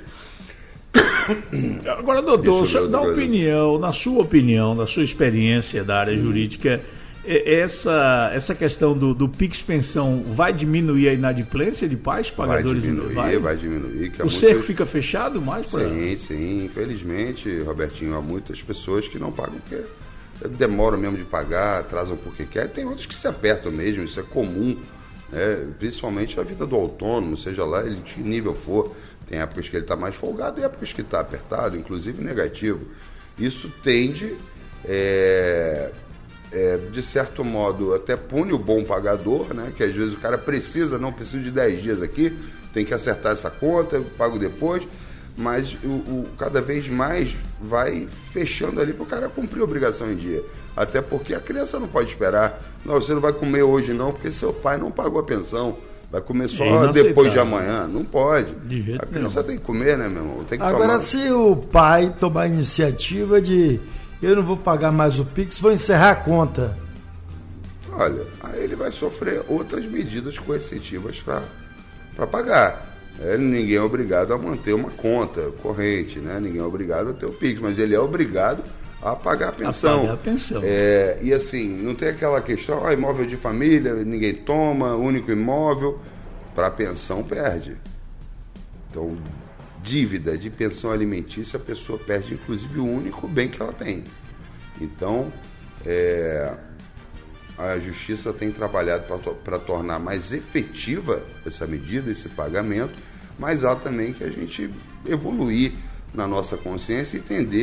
Agora, doutor, Deixa eu o senhor ver dá outra coisa. opinião, na sua opinião, na sua experiência da área jurídica, é- essa, essa questão do, do Pix Pensão vai diminuir a inadimplência de pais Vai pagadores? diminuir, vai, vai diminuir. Que há O muitas- cerco fica fechado mais? Pra... Sim, sim. Infelizmente, Robertinho, há muitas pessoas que não pagam porque demoram mesmo de pagar, atrasam porque quer. Tem outros que se apertam mesmo, isso é comum, né? Principalmente a vida do autônomo, seja lá ele de que nível for. Tem épocas que ele está mais folgado e épocas que está apertado, inclusive negativo. Isso tende, é, é, de certo modo, até pune o bom pagador, né? Que às vezes o cara precisa, não preciso de dez dias aqui, tem que acertar essa conta, eu pago depois. Mas o, o- cada vez mais vai fechando ali para o cara cumprir a obrigação em dia. Até porque a criança não pode esperar. Não, você não vai comer hoje não, porque seu pai não pagou a pensão. Vai comer É só inaceitável. depois de amanhã. Não pode. De jeito A criança tem que comer, né, meu irmão? Tem que Agora, tomar. se o pai tomar a iniciativa de eu não vou pagar mais o Pix, vou encerrar a conta. Olha, aí ele vai sofrer outras medidas coercitivas para pagar. É, ninguém é obrigado a manter uma conta corrente, né? Ninguém é obrigado a ter o Pix, mas ele é obrigado a pagar a pensão. pagar a pensão. É, e assim, não tem aquela questão, ah, imóvel de família, ninguém toma, único imóvel. Para pensão, perde. Então, dívida de pensão alimentícia, a pessoa perde, inclusive, o único bem que ela tem. Então, é, a Justiça tem trabalhado para tornar mais efetiva essa medida, esse pagamento, mas há também que a gente evoluir na nossa consciência e entender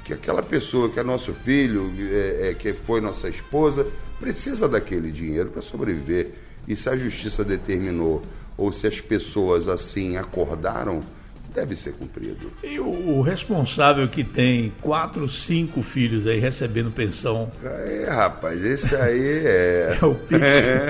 que aquela pessoa que é nosso filho, é, é, que foi nossa esposa, precisa daquele dinheiro para sobreviver. E se a justiça determinou, ou se as pessoas assim acordaram, deve ser cumprido. E o, o responsável que tem quatro, cinco filhos aí recebendo pensão? É, rapaz, esse aí é... É o Pix.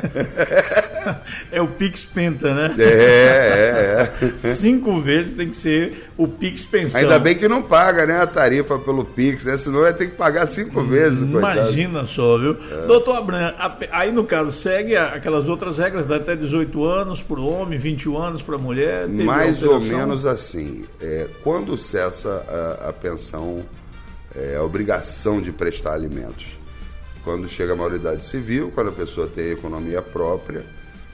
É o Pix Penta, né? É, é, é. Cinco vezes tem que ser o Pix Pensão. Ainda bem que não paga, né, a tarifa pelo Pix, né? Senão vai ter que pagar cinco vezes, Imagina coitado. só, viu? É. Doutor Abraham, aí no caso segue aquelas outras regras, dá até dezoito anos para o homem, vinte e um anos para a mulher? Mais ou menos assim. É, quando cessa a, a pensão, é, a obrigação de prestar alimentos? Quando chega a maioridade civil, quando a pessoa tem economia própria,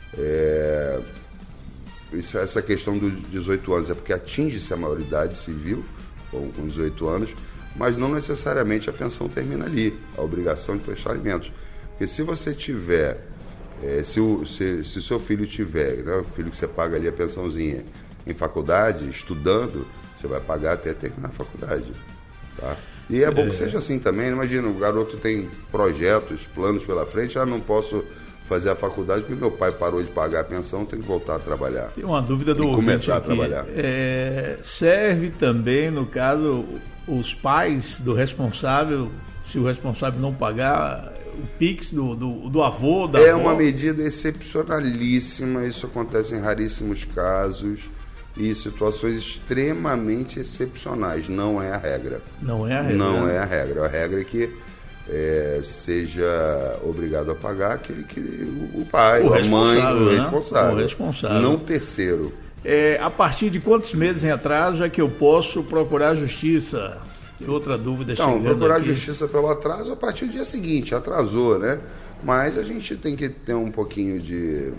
é, isso, essa questão dos dezoito anos é porque atinge-se a maioridade civil, com, com dezoito anos, mas não necessariamente a pensão termina ali, a obrigação de prestar alimentos. Porque se você tiver, é, se o se, se seu filho tiver, né, o filho que você paga ali a pensãozinha, em faculdade, estudando, você vai pagar até terminar a faculdade. Tá? E é bom É. que seja assim também. Imagina, o garoto tem projetos, planos pela frente, ah, não posso fazer a faculdade porque meu pai parou de pagar a pensão, tem que voltar a trabalhar. Tem uma dúvida do e ouvinte começar a aqui. trabalhar. É, serve também, no caso, os pais do responsável, se o responsável não pagar, o Pix do, do, do avô, da É avó? uma medida excepcionalíssima, isso acontece em raríssimos casos e situações extremamente excepcionais, não é a regra. Não é a regra. Não é a regra. A regra é que é, seja obrigado a pagar aquele que o pai, O a mãe, responsável, o né? responsável. O responsável. Não terceiro. É, a partir de quantos meses em atraso é que eu posso procurar a justiça? Tem outra dúvida Então, chegando procurar aqui. justiça pelo atraso a partir do dia seguinte, atrasou, né? Mas a gente tem que ter um pouquinho de,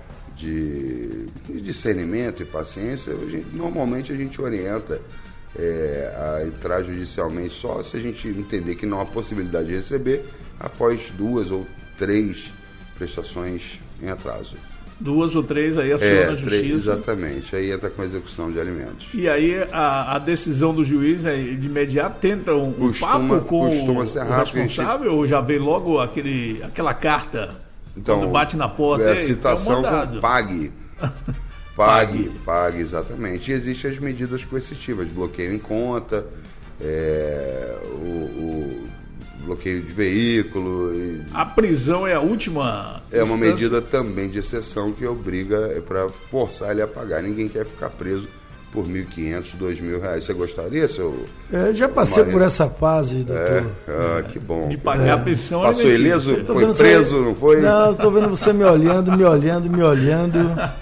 de, de discernimento e paciência. A gente- normalmente a gente orienta é, a entrar judicialmente só se a gente entender que não há possibilidade de receber após duas ou três prestações em atraso. Duas ou três aí aciona É, a três, justiça. exatamente. Aí entra com a execução de alimentos. E aí a, a decisão do juiz é de imediato tenta um, um Costuma- papo com costuma o, ser o rápido, responsável ou já vem logo aquele, aquela carta quando bate na porta? É a "Ei, citação é um mandado." com pague. Pague, pague, exatamente. E existem as medidas coercitivas, bloqueio em conta, é, o, o bloqueio de veículo. e- A prisão é a última é uma instância? medida também de exceção que obriga para forçar ele a pagar. Ninguém quer ficar preso por mil e quinhentos, dois mil reais. Você gostaria, seu... Eu já passei Marido? por essa fase, doutor. É, ah, que bom. De pagar a pensão Passou alimentícia. ileso? Tô Foi vendo preso, você- não foi? Não, estou vendo você me olhando, me olhando, me olhando.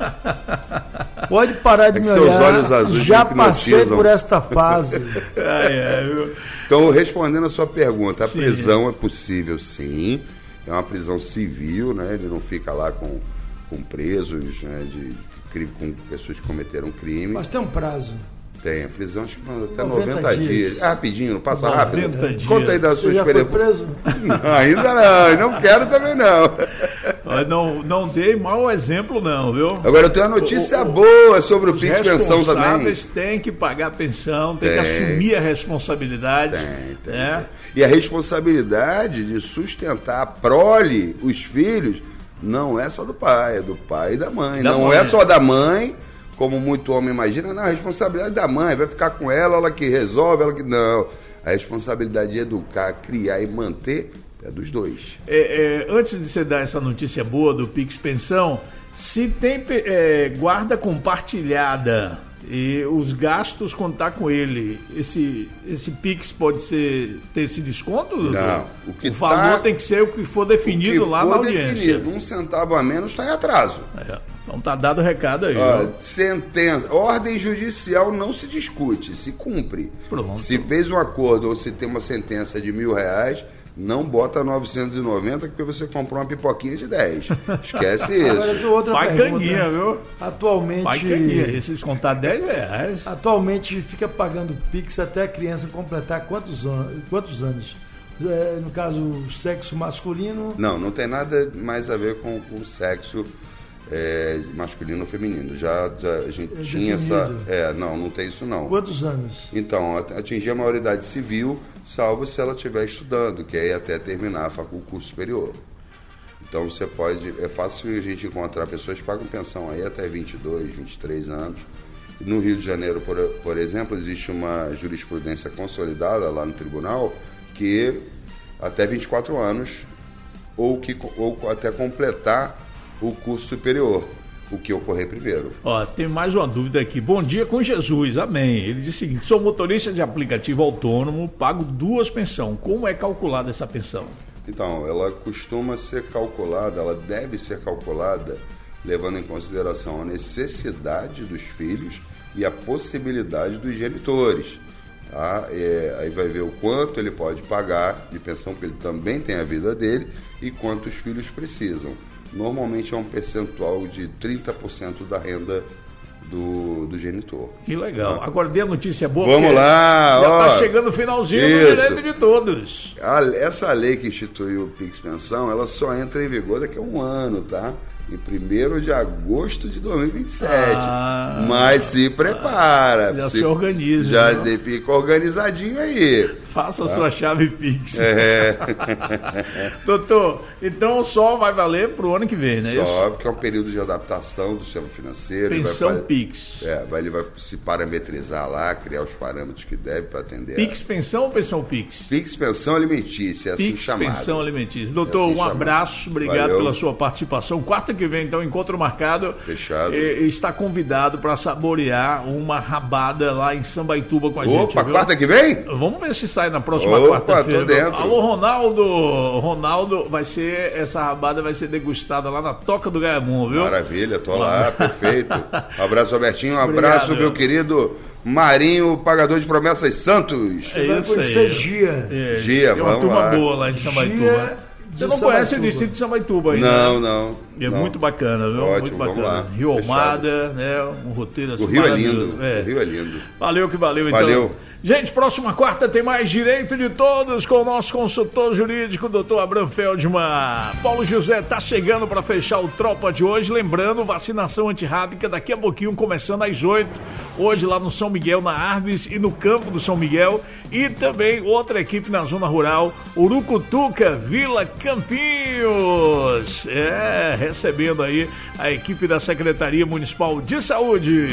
Pode parar de É que me seus olhar. olhos azuis Já me passei hipnotizam. por esta fase. É, é, viu? Então, respondendo a sua pergunta, a Sim. prisão é possível, sim. É uma prisão civil, né? Ele não fica lá com, com presos, né? De, cri- com pessoas que cometeram crime. Mas tem um prazo. Tem, a prisão acho que até noventa noventa dias. dias. É rapidinho, não passa noventa rápido? dias. Conta aí da Você sua já foi experiência. preso? Não, ainda não, e não quero também não. Olha, Não, não dei mau exemplo não, viu? Agora eu tenho uma notícia O- o- boa sobre o Os Pix Pensão também. responsáveis têm que pagar a pensão, têm que Tem. assumir a responsabilidade. Tem, tem, né? E a responsabilidade de sustentar a prole, os filhos, não é só do pai, é do pai e da mãe. Da não mãe. é só da mãe, como muito homem imagina, não, a responsabilidade da mãe, vai ficar com ela, ela que resolve, ela que. Não. A responsabilidade de educar, criar e manter é dos dois. É, é, antes de você dar essa notícia boa do Pix Pensão, se tem pe- é, guarda compartilhada e os gastos contar com ele, esse, esse Pix pode ser, ter esse desconto? doutor? Não. O que o valor tá- tem que ser o que for definido O que lá for na audiência. definido, um centavo a menos está em atraso. É, então tá dado o recado aí. Ó, viu? sentença. Ordem judicial não se discute, se cumpre. Pronto. Se fez um acordo ou se tem uma sentença de mil reais, não bota novecentos e noventa porque você comprou uma pipoquinha de dez. Esquece Agora, isso. eu tenho outra Vai pergunta. caninha, viu? Atualmente, Vai caninha. E se descontar dez reais? atualmente fica pagando Pix até a criança completar quantos, an- quantos anos? É, no caso, sexo masculino. Não, não tem nada mais a ver com com o sexo. é, masculino ou feminino. Já, já a gente É tinha definido. essa... É, não, não tem isso não. Quantos anos? Então, atingir a maioridade civil, salvo se ela estiver estudando, que é até terminar a facu- o curso superior. Então você pode... É fácil a gente encontrar pessoas que pagam pensão aí até vinte e dois, vinte e três anos. No Rio de Janeiro, por, por exemplo, existe uma jurisprudência consolidada lá no tribunal que até vinte e quatro anos ou, que, ou até completar o curso superior, o que ocorrer primeiro. Ó, tem mais uma dúvida aqui. Bom dia com Jesus, amém. Ele diz o seguinte: sou motorista de aplicativo autônomo, pago duas pensões. Como é calculada essa pensão? Então, ela costuma ser calculada, ela deve ser calculada levando em consideração a necessidade dos filhos e a possibilidade dos genitores. Tá? É, aí vai ver o quanto ele pode pagar de pensão, porque ele também tem a vida dele, e quanto os filhos precisam. Normalmente é um percentual de trinta por cento da renda do, do genitor. Que legal. Tá? Agora dê a notícia boa. Vamos lá. Já está ó, chegando o finalzinho isso. do direito de todos. A, essa lei que instituiu o Pix Pensão, ela só entra em vigor daqui a um ano, tá? Em primeiro de agosto de dois mil e vinte e sete. Ah, Mas se prepara. Já se, se organiza. Já né? fica organizadinho aí. Faça tá? a sua chave Pix. É. Doutor, então só vai valer para o ano que vem, né? Só, porque é um período de adaptação do sistema financeiro. Pensão vai, Pix. É, vai, ele vai se parametrizar lá, criar os parâmetros que deve para atender. Pix a... Pensão ou Pensão Pix? Pix Pensão Alimentícia, é assim Pix chamado. Pensão Alimentícia. Doutor, é assim um abraço, chamado. obrigado Valeu. pela sua participação. Quarta que vem, então, encontro marcado. Fechado. E, está convidado para saborear uma rabada lá em Sambaituba com a Opa, gente. Opa, quarta que vem? Vamos ver se sai na próxima Opa, quarta-feira. tô dentro. Alô, Ronaldo. Ronaldo, vai ser, essa rabada vai ser degustada lá na Toca do Gaiamum, viu? Maravilha, tô lá, perfeito. Um abraço, Robertinho. Um abraço, Obrigado. meu querido Marinho, pagador de promessas Santos. É isso aí. Ser Gia. É, Gia, tem uma vamos turma lá. boa lá em Sambaituba. Você não Sambaituba. conhece o distrito de Sambaituba ainda? Não, né? não. É não. muito bacana, viu? Ótimo, muito vamos bacana. lá. Rio Fechado. Almada, né? Um roteiro assim O Rio é maravilhoso. lindo. É. O Rio é lindo. Valeu que valeu, então. Valeu. Gente, próxima quarta tem mais Direito de Todos com o nosso consultor jurídico, doutor Abraham Feldman. Paulo José tá chegando para fechar o Tropa de hoje. Lembrando, vacinação antirrábica daqui a pouquinho, começando às oito. Hoje lá no São Miguel, na Arves e no campo do São Miguel. E também outra equipe na zona rural, Urucutuca, Vila Campinhos. É, recebendo aí a equipe da Secretaria Municipal de Saúde.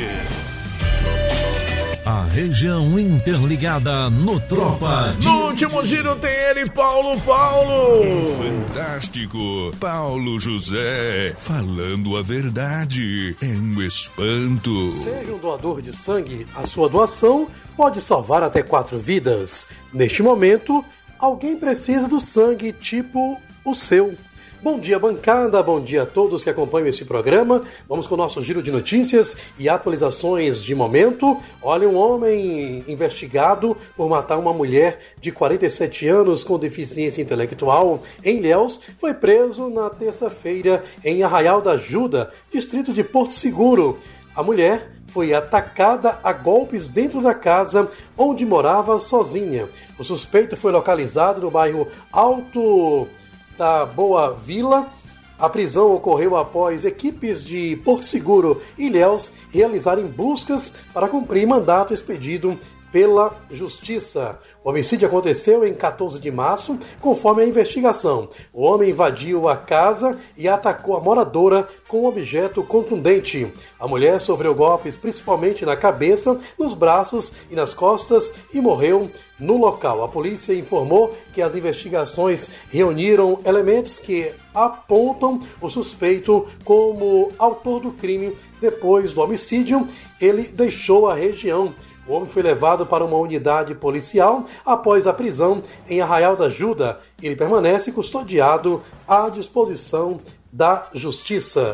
A região interligada no Tropa de... No último giro tem ele, Paulo Paulo. Fantástico, Paulo José, falando a verdade, é um espanto. Seja um doador de sangue, a sua doação pode salvar até quatro vidas. Neste momento, alguém precisa do sangue tipo o seu. Bom dia, bancada, bom dia a todos que acompanham esse programa. Vamos com o nosso giro de notícias e atualizações de momento. Olha, um homem investigado por matar uma mulher de quarenta e sete anos com deficiência intelectual em Ilhéus foi preso na terça-feira em Arraial da Ajuda, distrito de Porto Seguro. A mulher foi atacada a golpes dentro da casa onde morava sozinha. O suspeito foi localizado no bairro Alto da Boa Vila. A prisão ocorreu após equipes de Porto Seguro e Ilhéus realizarem buscas para cumprir mandato expedido pela Justiça. O homicídio aconteceu em quatorze de março, conforme a investigação. O homem invadiu a casa e atacou a moradora com um objeto contundente. A mulher sofreu golpes principalmente na cabeça, nos braços e nas costas e morreu no local. A polícia informou que as investigações reuniram elementos que apontam o suspeito como autor do crime. Depois do homicídio, ele deixou a região. O homem foi levado para uma unidade policial após a prisão em Arraial da Ajuda. Ele permanece custodiado à disposição da Justiça.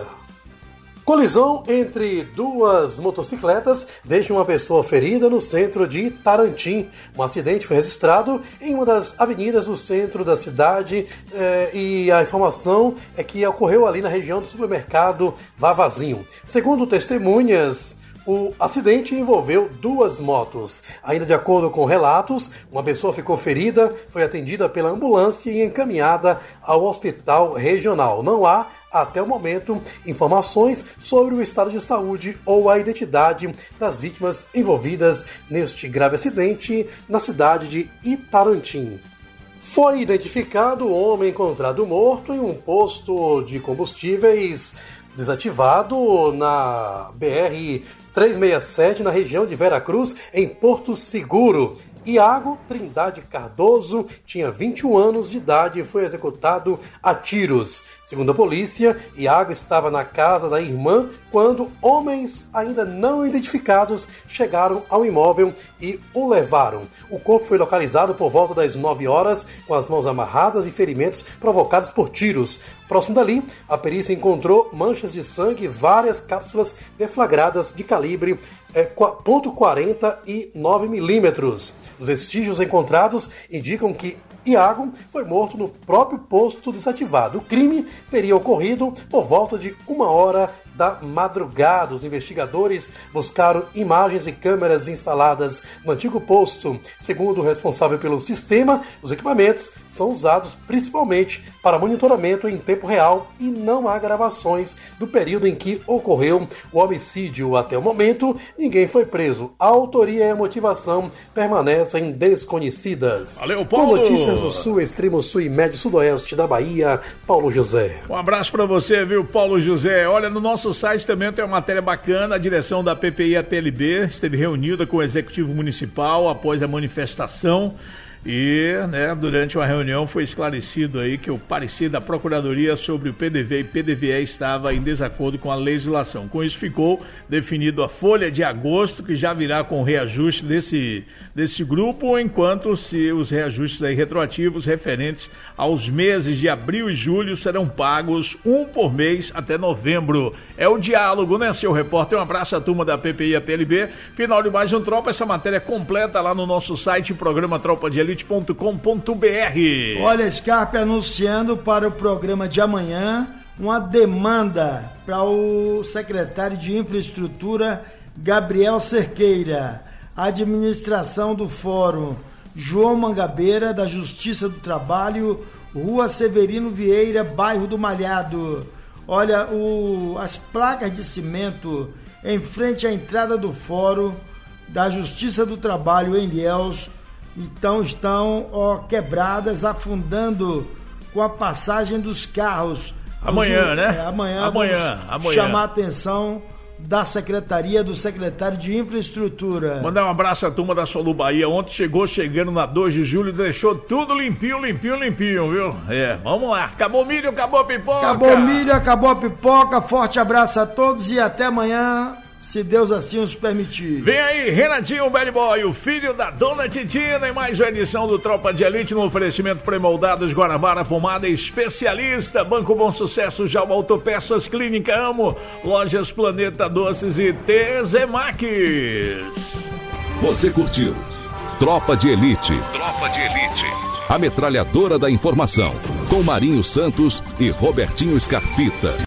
Colisão entre duas motocicletas deixa uma pessoa ferida no centro de Tarantim. Um acidente foi registrado em uma das avenidas do centro da cidade eh, e a informação é que ocorreu ali na região do supermercado Vavazinho. Segundo testemunhas, o acidente envolveu duas motos. Ainda de acordo com relatos, uma pessoa ficou ferida, foi atendida pela ambulância e encaminhada ao hospital regional. Não há até o momento, informações sobre o estado de saúde ou a identidade das vítimas envolvidas neste grave acidente na cidade de Itarantim. Foi identificado o homem encontrado morto em um posto de combustíveis desativado na B R trezentos e sessenta e sete, na região de Veracruz, em Porto Seguro. Iago Trindade Cardoso tinha vinte e um anos de idade e foi executado a tiros. Segundo a polícia, Iago estava na casa da irmã quando homens ainda não identificados chegaram ao imóvel e o levaram. O corpo foi localizado por volta das nove horas, com as mãos amarradas e ferimentos provocados por tiros. Próximo dali, a perícia encontrou manchas de sangue e várias cápsulas deflagradas de calibre é, ponto quarenta e nove milímetros. Os vestígios encontrados indicam que Iago foi morto no próprio posto desativado. O crime teria ocorrido por volta de uma hora da madrugada. Os investigadores buscaram imagens e câmeras instaladas no antigo posto. Segundo o responsável pelo sistema, os equipamentos são usados principalmente para monitoramento em tempo real e não há gravações do período em que ocorreu o homicídio. Até o momento, ninguém foi preso. A autoria e a motivação permanecem desconhecidas. Valeu, Paulo! Com notícias do sul, extremo sul e médio sudoeste da Bahia, Paulo José. Um abraço para você, viu, Paulo José? Olha, no nosso site também tem uma matéria bacana. A direção da P P I A P L B esteve reunida com o Executivo Municipal após a manifestação. E, né, durante uma reunião foi esclarecido aí que o parecer da Procuradoria sobre o P D V e P D V E estava em desacordo com a legislação. Com isso ficou definido a folha de agosto, que já virá com o reajuste desse, desse grupo, enquanto se os reajustes aí retroativos referentes aos meses de abril e julho serão pagos um por mês até novembro. É o diálogo, né, seu repórter? Um abraço à turma da P P I A P L B. Final de mais um Tropa, essa matéria completa lá no nosso site, programa tropa de elite ponto com ponto b r. Olha, Scarpe anunciando para o programa de amanhã uma demanda para o secretário de Infraestrutura, Gabriel Cerqueira. A administração do Fórum João Mangabeira, da Justiça do Trabalho, Rua Severino Vieira, bairro do Malhado. Olha, o, as placas de cimento em frente à entrada do Fórum da Justiça do Trabalho em Ilhéus, então estão ó, quebradas, afundando com a passagem dos carros. Amanhã, né? É, amanhã, amanhã, amanhã. Chamar a atenção da Secretaria, do Secretário de Infraestrutura. Mandar um abraço à turma da Solu Bahia. Ontem chegou chegando na dois de julho e deixou tudo limpinho, limpinho, limpinho, viu? É, vamos lá. Acabou o milho, acabou a pipoca. Acabou o milho, acabou a pipoca. Forte abraço a todos e até amanhã, se Deus assim os permitir. Vem aí, Renatinho Bad Boy, o filho da Dona Titina, em mais uma edição do Tropa de Elite, no oferecimento pré-moldados Guanabara Pomada Especialista, Banco Bom Sucesso, Jalma Autopeças, Clínica Amo, Lojas Planeta Doces e Tezemax. Você curtiu Tropa de Elite. Tropa de Elite. A metralhadora da informação, com Marinho Santos e Robertinho Scarpita.